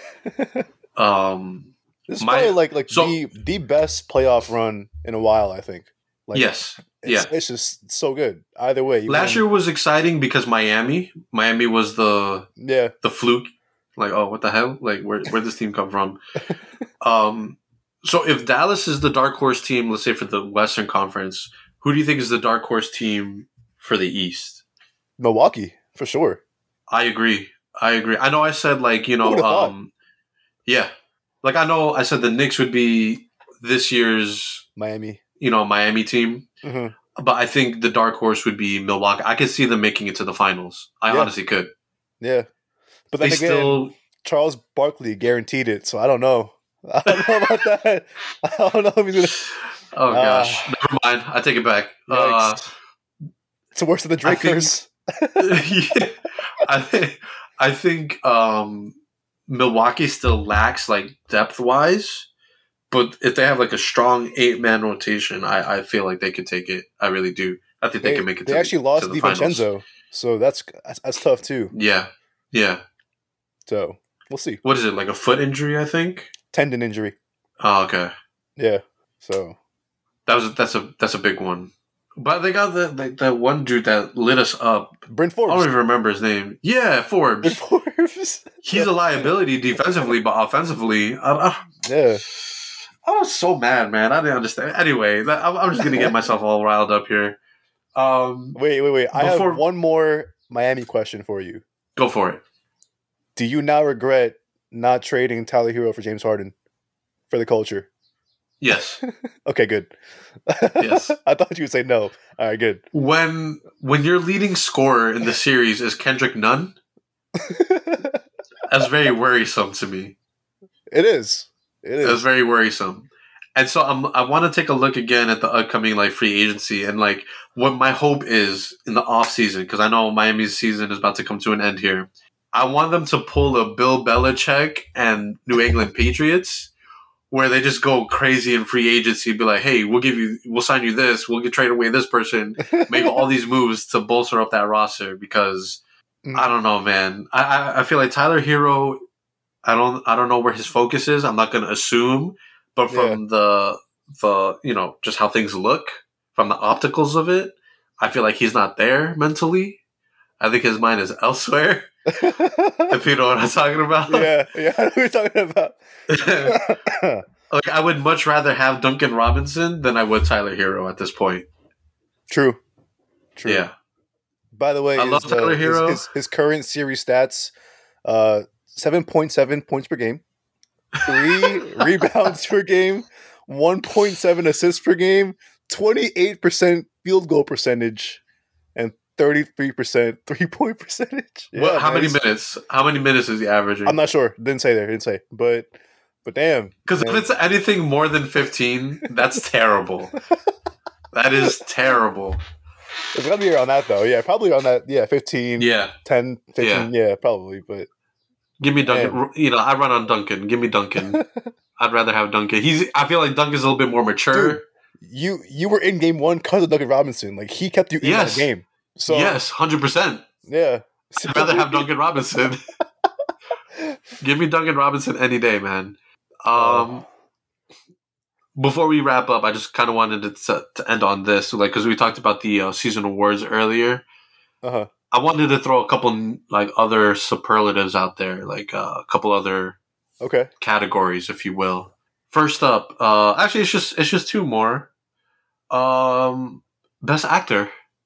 Speaker 1: Um,
Speaker 2: This is
Speaker 1: My-
Speaker 2: probably like like
Speaker 1: so-
Speaker 2: the the best playoff run in a while. I think. Like,
Speaker 1: yes.
Speaker 2: It's,
Speaker 1: Yeah.
Speaker 2: it's just so good. Either way, you
Speaker 1: Last
Speaker 2: win.
Speaker 1: year was exciting because Miami, Miami was the
Speaker 2: yeah,
Speaker 1: the fluke. Like, oh, what the hell? Like, where where this team come from? um, so if Dallas is the dark horse team, let's say for the Western Conference, who do you think is the dark horse team for the East.
Speaker 2: Milwaukee, for sure.
Speaker 1: I agree. I agree. I know I said, like, you know, um, yeah. Like, I know I said the Knicks would be this year's
Speaker 2: Miami,
Speaker 1: you know, Miami team.
Speaker 2: Mm-hmm.
Speaker 1: But I think the dark horse would be Milwaukee. I could see them making it to the finals. I
Speaker 2: Yeah.
Speaker 1: honestly could.
Speaker 2: Yeah. But then
Speaker 1: They
Speaker 2: again,
Speaker 1: still.
Speaker 2: Charles Barkley guaranteed it, so I don't know. I don't know about that. I don't know if he's gonna.
Speaker 1: Oh
Speaker 2: Uh,
Speaker 1: gosh, never mind. I take it back. Uh,
Speaker 2: Yikes. It's worse than the Drake
Speaker 1: I think-
Speaker 2: curse.
Speaker 1: yeah, I think I think um, Milwaukee still lacks like depth wise, but if they have like a strong eight man rotation, I, I feel like they could take it. I really do. I think they,
Speaker 2: They,
Speaker 1: can make it.
Speaker 2: they
Speaker 1: to
Speaker 2: actually
Speaker 1: the,
Speaker 2: lost
Speaker 1: to the finals.
Speaker 2: DiVincenzo, so that's, that's that's tough too.
Speaker 1: Yeah, yeah.
Speaker 2: So we'll see.
Speaker 1: What is it, like a foot injury? I think.
Speaker 2: Tendon injury.
Speaker 1: Oh, okay.
Speaker 2: Yeah. So
Speaker 1: That was that's a that's a big one. But they got the like that one dude that lit us up.
Speaker 2: Bryn
Speaker 1: I
Speaker 2: Forbes.
Speaker 1: don't even remember his name. Yeah,
Speaker 2: Bryn
Speaker 1: Forbes.
Speaker 2: Forbes.
Speaker 1: He's a liability defensively, but offensively, I, I,
Speaker 2: Yeah.
Speaker 1: I was so mad, man. I didn't understand. Anyway, that, I'm, I'm just gonna get myself all riled up here. Um,
Speaker 2: Wait, wait, wait. I
Speaker 1: Before-
Speaker 2: have one more Miami question for you.
Speaker 1: go for it.
Speaker 2: Do you now regret not trading Tyler Hero for James Harden for the culture?
Speaker 1: Yes.
Speaker 2: Okay, good.
Speaker 1: Yes.
Speaker 2: I thought you would say no. All right, good.
Speaker 1: When when your leading scorer in the series is Kendrick Nunn, that's very worrisome to me.
Speaker 2: It is. It
Speaker 1: That's
Speaker 2: is.
Speaker 1: very worrisome. And so I'm, I want to take a look again at the upcoming like free agency and like what my hope is in the off season, because I know Miami's season is about to come to an end here. I want them to pull a Bill Belichick and New England Patriots, where they just go crazy in free agency, be like, "Hey, we'll give you, we'll sign you this, we'll get trade away this person, make all these moves to bolster up that roster." Because
Speaker 2: Mm.
Speaker 1: I don't know, man. I, I I feel like Tyler Hero. I don't I don't know where his focus is. I'm not going to assume, but from the the you know just how things look from the opticals of it, I feel like he's not there mentally. I think his mind is elsewhere. If you know what I'm talking about.
Speaker 2: yeah, yeah, I know what you're talking about.
Speaker 1: Like, I would much rather have Duncan Robinson than I would Tyler Hero at this point.
Speaker 2: True. True.
Speaker 1: Yeah.
Speaker 2: By the way,
Speaker 1: I
Speaker 2: his,
Speaker 1: love Tyler
Speaker 2: uh, his-
Speaker 1: Hero.
Speaker 2: His, his current series stats: uh, seven point seven points per game, three rebounds per game, one point seven assists per game, twenty-eight percent field goal percentage, and thirty-three percent three point percentage.
Speaker 1: What?
Speaker 2: Yeah,
Speaker 1: How
Speaker 2: man,
Speaker 1: many
Speaker 2: he's-
Speaker 1: minutes? How many minutes is he averaging?
Speaker 2: I'm not sure. Didn't say there. Didn't say. But but damn.
Speaker 1: Because if
Speaker 2: man.
Speaker 1: it's anything more than fifteen, that's terrible. That is terrible.
Speaker 2: It's gotta be around that though. Yeah, probably around that. Yeah, fifteen,
Speaker 1: Yeah.
Speaker 2: ten, fifteen. Yeah, probably. But
Speaker 1: Give me Duncan. You know, I run on Duncan. Give me Duncan. I'd rather have Duncan. He's. I feel like Duncan's a little bit more mature.
Speaker 2: Dude, you you were in game one because of Duncan Robinson. Like he kept you in
Speaker 1: Yes.
Speaker 2: that game. So
Speaker 1: Yes, hundred percent.
Speaker 2: yeah.
Speaker 1: I'd rather have Duncan Robinson. Give me Duncan Robinson any day, man. Um, before we wrap up, I just kind of wanted to, to to end on this, like, because we talked about the uh, season awards earlier.
Speaker 2: Uh huh.
Speaker 1: I wanted to throw a couple like other superlatives out there, like uh, a couple other
Speaker 2: Okay.
Speaker 1: categories, if you will. First up, uh, actually, it's just it's just two more. Um, best actor,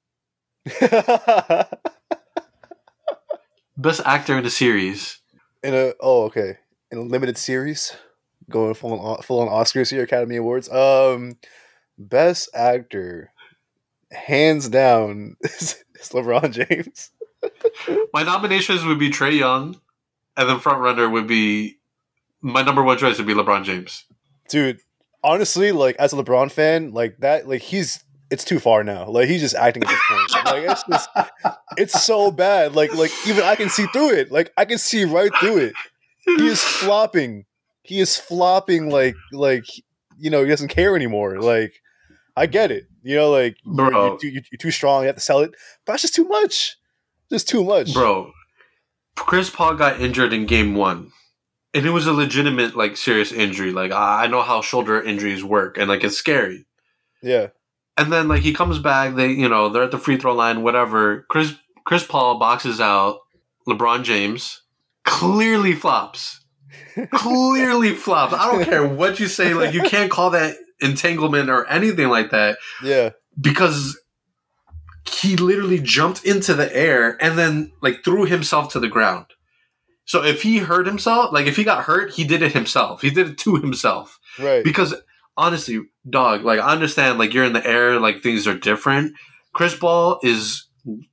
Speaker 1: best actor in a series.
Speaker 2: in a oh okay in a limited series, going full on full on Oscars here, Academy Awards. Um, best actor, hands down, is, is LeBron James.
Speaker 1: My nominations would be Trae Young, and then front runner would be my number one choice would be LeBron James.
Speaker 2: Dude, honestly, like as a LeBron fan, like that, like he's it's too far now. Like he's just acting at this point. Like it's just it's so bad. Like like even I can see through it. Like I can see right through it. He is flopping. He is flopping like like you know, he doesn't care anymore. Like I get it. You know, like you're,
Speaker 1: Bro.
Speaker 2: you're, too, you're too strong, you have to sell it. But that's just too much. Just too much.
Speaker 1: Bro, Chris Paul got injured in game one. And it was a legitimate, like, serious injury. Like, I I know how shoulder injuries work, and, like, it's scary.
Speaker 2: Yeah.
Speaker 1: And then, like, he comes back, they, you know, they're at the free throw line, whatever. Chris Chris Paul boxes out LeBron James, clearly flops. Clearly flops. I don't care what you say. Like, you can't call that entanglement or anything like that.
Speaker 2: Yeah.
Speaker 1: Because he literally jumped into the air and then like threw himself to the ground. So if he hurt himself, like if he got hurt, he did it himself. He did it to himself.
Speaker 2: Right.
Speaker 1: Because honestly, dog, like I understand, like you're in the air, like things are different. Chris Paul is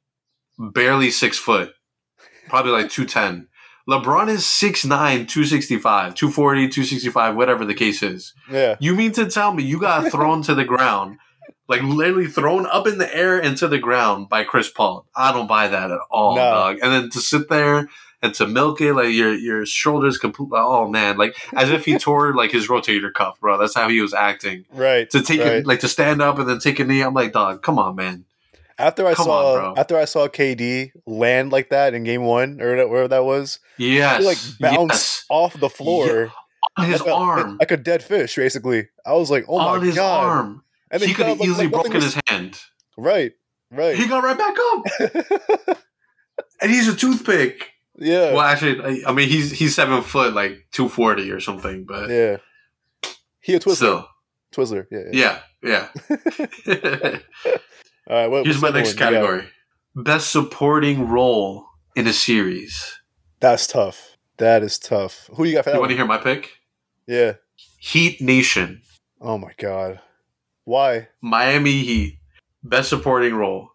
Speaker 1: barely six foot, probably like two ten. LeBron is six nine, two sixty-five, two forty, two sixty-five, whatever the case is.
Speaker 2: Yeah.
Speaker 1: You mean to tell me you got thrown to the ground, like literally thrown up in the air and to the ground by Chris Paul? I don't buy that at all,
Speaker 2: No.
Speaker 1: dog. And then to sit there and to milk it, like your your shoulders completely, oh man, like as if he tore like his rotator cuff, bro. That's how he was acting.
Speaker 2: Right.
Speaker 1: To take
Speaker 2: right.
Speaker 1: it, like to stand up and then take a knee. I'm like, dog, come on, man.
Speaker 2: After I
Speaker 1: Come
Speaker 2: saw
Speaker 1: on, bro.
Speaker 2: after I saw K D land like that in game one or wherever that was,
Speaker 1: Yes,
Speaker 2: he like bounced
Speaker 1: yes.
Speaker 2: off the floor
Speaker 1: Yeah. On his
Speaker 2: like a,
Speaker 1: arm,
Speaker 2: like a dead fish, basically. I was like, oh
Speaker 1: on
Speaker 2: my
Speaker 1: his
Speaker 2: god!
Speaker 1: arm.
Speaker 2: And then
Speaker 1: He could have
Speaker 2: got, like,
Speaker 1: easily
Speaker 2: like, nothing
Speaker 1: broken
Speaker 2: was-
Speaker 1: his hand.
Speaker 2: Right, right.
Speaker 1: He got right back up, and he's a toothpick.
Speaker 2: yeah,
Speaker 1: Well, actually, I, I mean, he's he's seven foot, like two forty or something. But
Speaker 2: yeah. He a Twizzler.
Speaker 1: still,
Speaker 2: Twizzler. Yeah. yeah.
Speaker 1: yeah, yeah.
Speaker 2: All right. What,
Speaker 1: Here's
Speaker 2: what's
Speaker 1: my
Speaker 2: the other
Speaker 1: next
Speaker 2: one you got?
Speaker 1: category: best supporting role in a series.
Speaker 2: That's tough. That is tough. Who you got for that
Speaker 1: You
Speaker 2: one?
Speaker 1: want to hear my pick?
Speaker 2: Yeah.
Speaker 1: Heat Nation,
Speaker 2: Oh my god. Why?
Speaker 1: Miami Heat, best supporting role,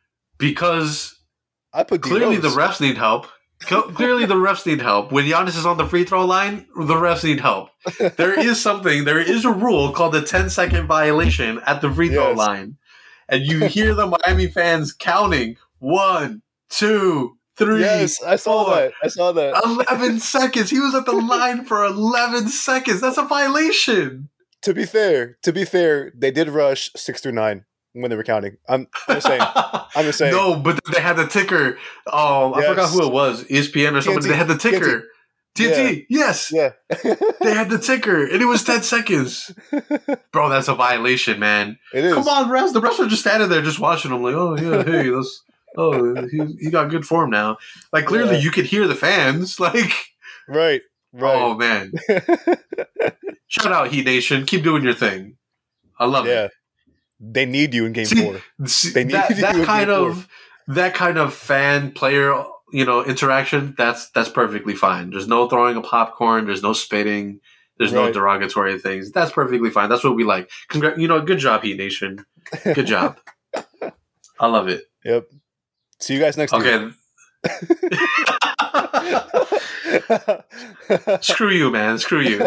Speaker 1: because
Speaker 2: I put D
Speaker 1: clearly the
Speaker 2: Rose.
Speaker 1: refs need help. Co- Clearly the refs need help. When Giannis is on the free throw line, the refs need help. There is something, there is a rule called the ten second violation at the free throw
Speaker 2: Yes.
Speaker 1: line. And you hear the Miami fans counting one, two, three,
Speaker 2: Yes, I saw
Speaker 1: four,
Speaker 2: that. I saw that.
Speaker 1: eleven seconds. He was at the line for eleven seconds. That's a violation.
Speaker 2: To be fair, to be fair, they did rush six through nine when they were counting. I'm, I'm just saying. I'm just saying.
Speaker 1: No, but they had the ticker. Oh, I
Speaker 2: Yes.
Speaker 1: forgot who it was. E S P N or something.
Speaker 2: T N T.
Speaker 1: They had the ticker. T N T. Yes.
Speaker 2: Yeah.
Speaker 1: They had the ticker, and it was ten seconds. Bro, that's a violation, man.
Speaker 2: It is.
Speaker 1: Come on, refs. The refs are just standing there just watching them like, oh, yeah, hey, that's, oh, he, he got good form now. Like, clearly
Speaker 2: Yeah.
Speaker 1: you could hear the fans. Like,
Speaker 2: Right. Right.
Speaker 1: oh, man. Shout out, Heat Nation. Keep doing your thing. I love
Speaker 2: yeah.
Speaker 1: it.
Speaker 2: They need you in game
Speaker 1: See,
Speaker 2: four.
Speaker 1: See,
Speaker 2: They need
Speaker 1: that,
Speaker 2: you
Speaker 1: that
Speaker 2: in
Speaker 1: kind
Speaker 2: game four.
Speaker 1: of that kind of fan player, you know, interaction. That's that's perfectly fine. There's no throwing of popcorn. There's no spitting. There's no
Speaker 2: Right.
Speaker 1: derogatory things. That's perfectly fine. That's what we like. Congr- you know, good job, Heat Nation. Good job. I love it.
Speaker 2: Yep. See you guys next
Speaker 1: Okay.
Speaker 2: year.
Speaker 1: Screw you, man. Screw you.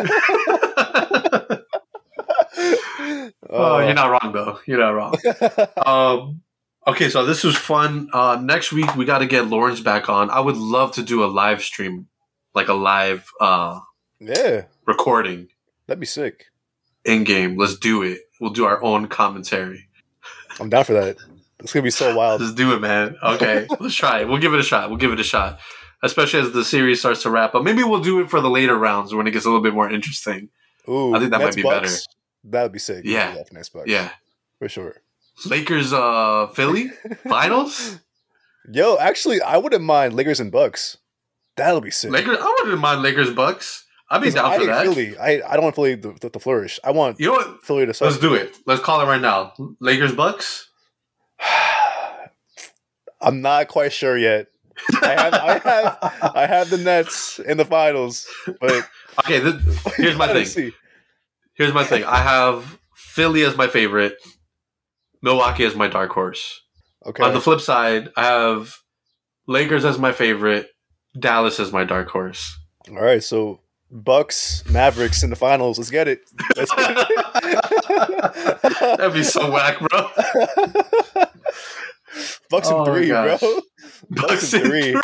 Speaker 2: Oh,
Speaker 1: Oh, you're not wrong though. You're not wrong. Um, okay, so this was fun. Uh, next week we got to get Lawrence back on. I would love to do a live stream, like a live uh,
Speaker 2: yeah,
Speaker 1: recording
Speaker 2: that'd be sick.
Speaker 1: in game. Let's do it. We'll do our own commentary.
Speaker 2: I'm down for that. It's gonna be so wild.
Speaker 1: Let's do it, man. Okay, let's try it. We'll give it a shot. We'll give it a shot, especially as the series starts to wrap up. Maybe we'll do it for the later rounds when it gets a little bit more interesting.
Speaker 2: Ooh,
Speaker 1: I think that might
Speaker 2: Nets
Speaker 1: be
Speaker 2: Bucks,
Speaker 1: better.
Speaker 2: That would be sick.
Speaker 1: Yeah.
Speaker 2: Yeah, Nets Bucks.
Speaker 1: Yeah,
Speaker 2: for sure.
Speaker 1: Lakers, uh, Philly finals.
Speaker 2: Yo, actually, I wouldn't mind Lakers and Bucks. That'll be sick.
Speaker 1: Lakers. I wouldn't mind Lakers Bucks. I'd be
Speaker 2: 'Cause
Speaker 1: down
Speaker 2: I
Speaker 1: for
Speaker 2: hate
Speaker 1: that.
Speaker 2: Philly. I, I don't want Philly to, to, to flourish. I want
Speaker 1: You know what?
Speaker 2: Philly to
Speaker 1: Let's
Speaker 2: suck.
Speaker 1: do it. Let's call it right now. Lakers Bucks.
Speaker 2: I'm not quite sure yet. I have, I have, I have the Nets in the finals, but
Speaker 1: Okay, th- here's my
Speaker 2: gotta
Speaker 1: thing.
Speaker 2: see.
Speaker 1: Here's my thing. I have Philly as my favorite, Milwaukee as my dark horse.
Speaker 2: Okay,
Speaker 1: On the flip side, I have Lakers as my favorite, Dallas as my dark horse.
Speaker 2: all right. So Bucks, Mavericks in the finals. Let's get it. Let's get it.
Speaker 1: That'd be so whack, bro.
Speaker 2: Bucks in
Speaker 1: Oh,
Speaker 2: three,
Speaker 1: gosh.
Speaker 2: bro.
Speaker 1: Bucks
Speaker 2: in
Speaker 1: in
Speaker 2: three.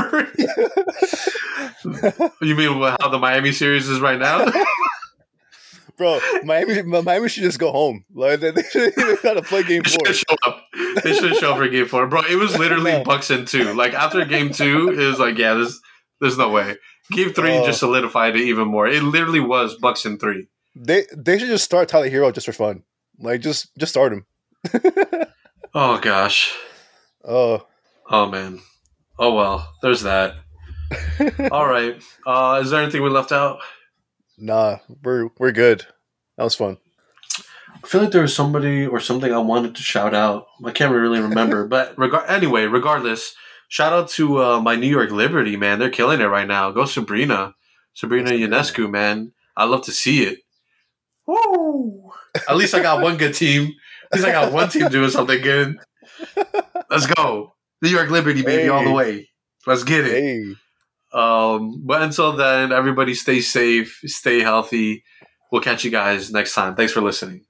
Speaker 1: three. You mean how the Miami series is right now?
Speaker 2: Bro, Miami, Miami should just go home. Like they, they should gotta play game
Speaker 1: They
Speaker 2: four.
Speaker 1: should show up. They should show up for game four, bro. It was literally
Speaker 2: No.
Speaker 1: Bucks in two. Like after game two, it was like, yeah, there's there's no way. Game three
Speaker 2: Oh.
Speaker 1: just solidified it even more. It literally was Bucks in three.
Speaker 2: They they should just start Tyler Hero just for fun. Like just just start him.
Speaker 1: Oh gosh.
Speaker 2: Oh,
Speaker 1: Oh man. Oh well. There's that. All right. Uh, is there anything we left out?
Speaker 2: nah, we're we're good. That was fun.
Speaker 1: I feel like there was somebody or something I wanted to shout out. I can't really remember, but reg- anyway, regardless, shout out to uh, my New York Liberty, man. They're killing it right now. Go Sabrina, Sabrina Ionescu, man. I love to see it. Woo! At least I got one good team. At least I got one team doing something good. Let's go, New York Liberty, baby, hey. all the way. Let's get it.
Speaker 2: Hey.
Speaker 1: Um, but until then, everybody stay safe, stay healthy. We'll catch you guys next time. Thanks for listening.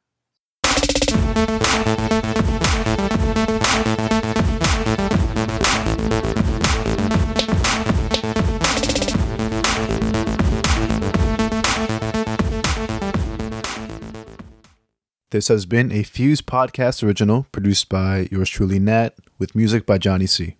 Speaker 2: This has been a Fuse Podcast original produced by yours truly, Nat, with music by Johnny C.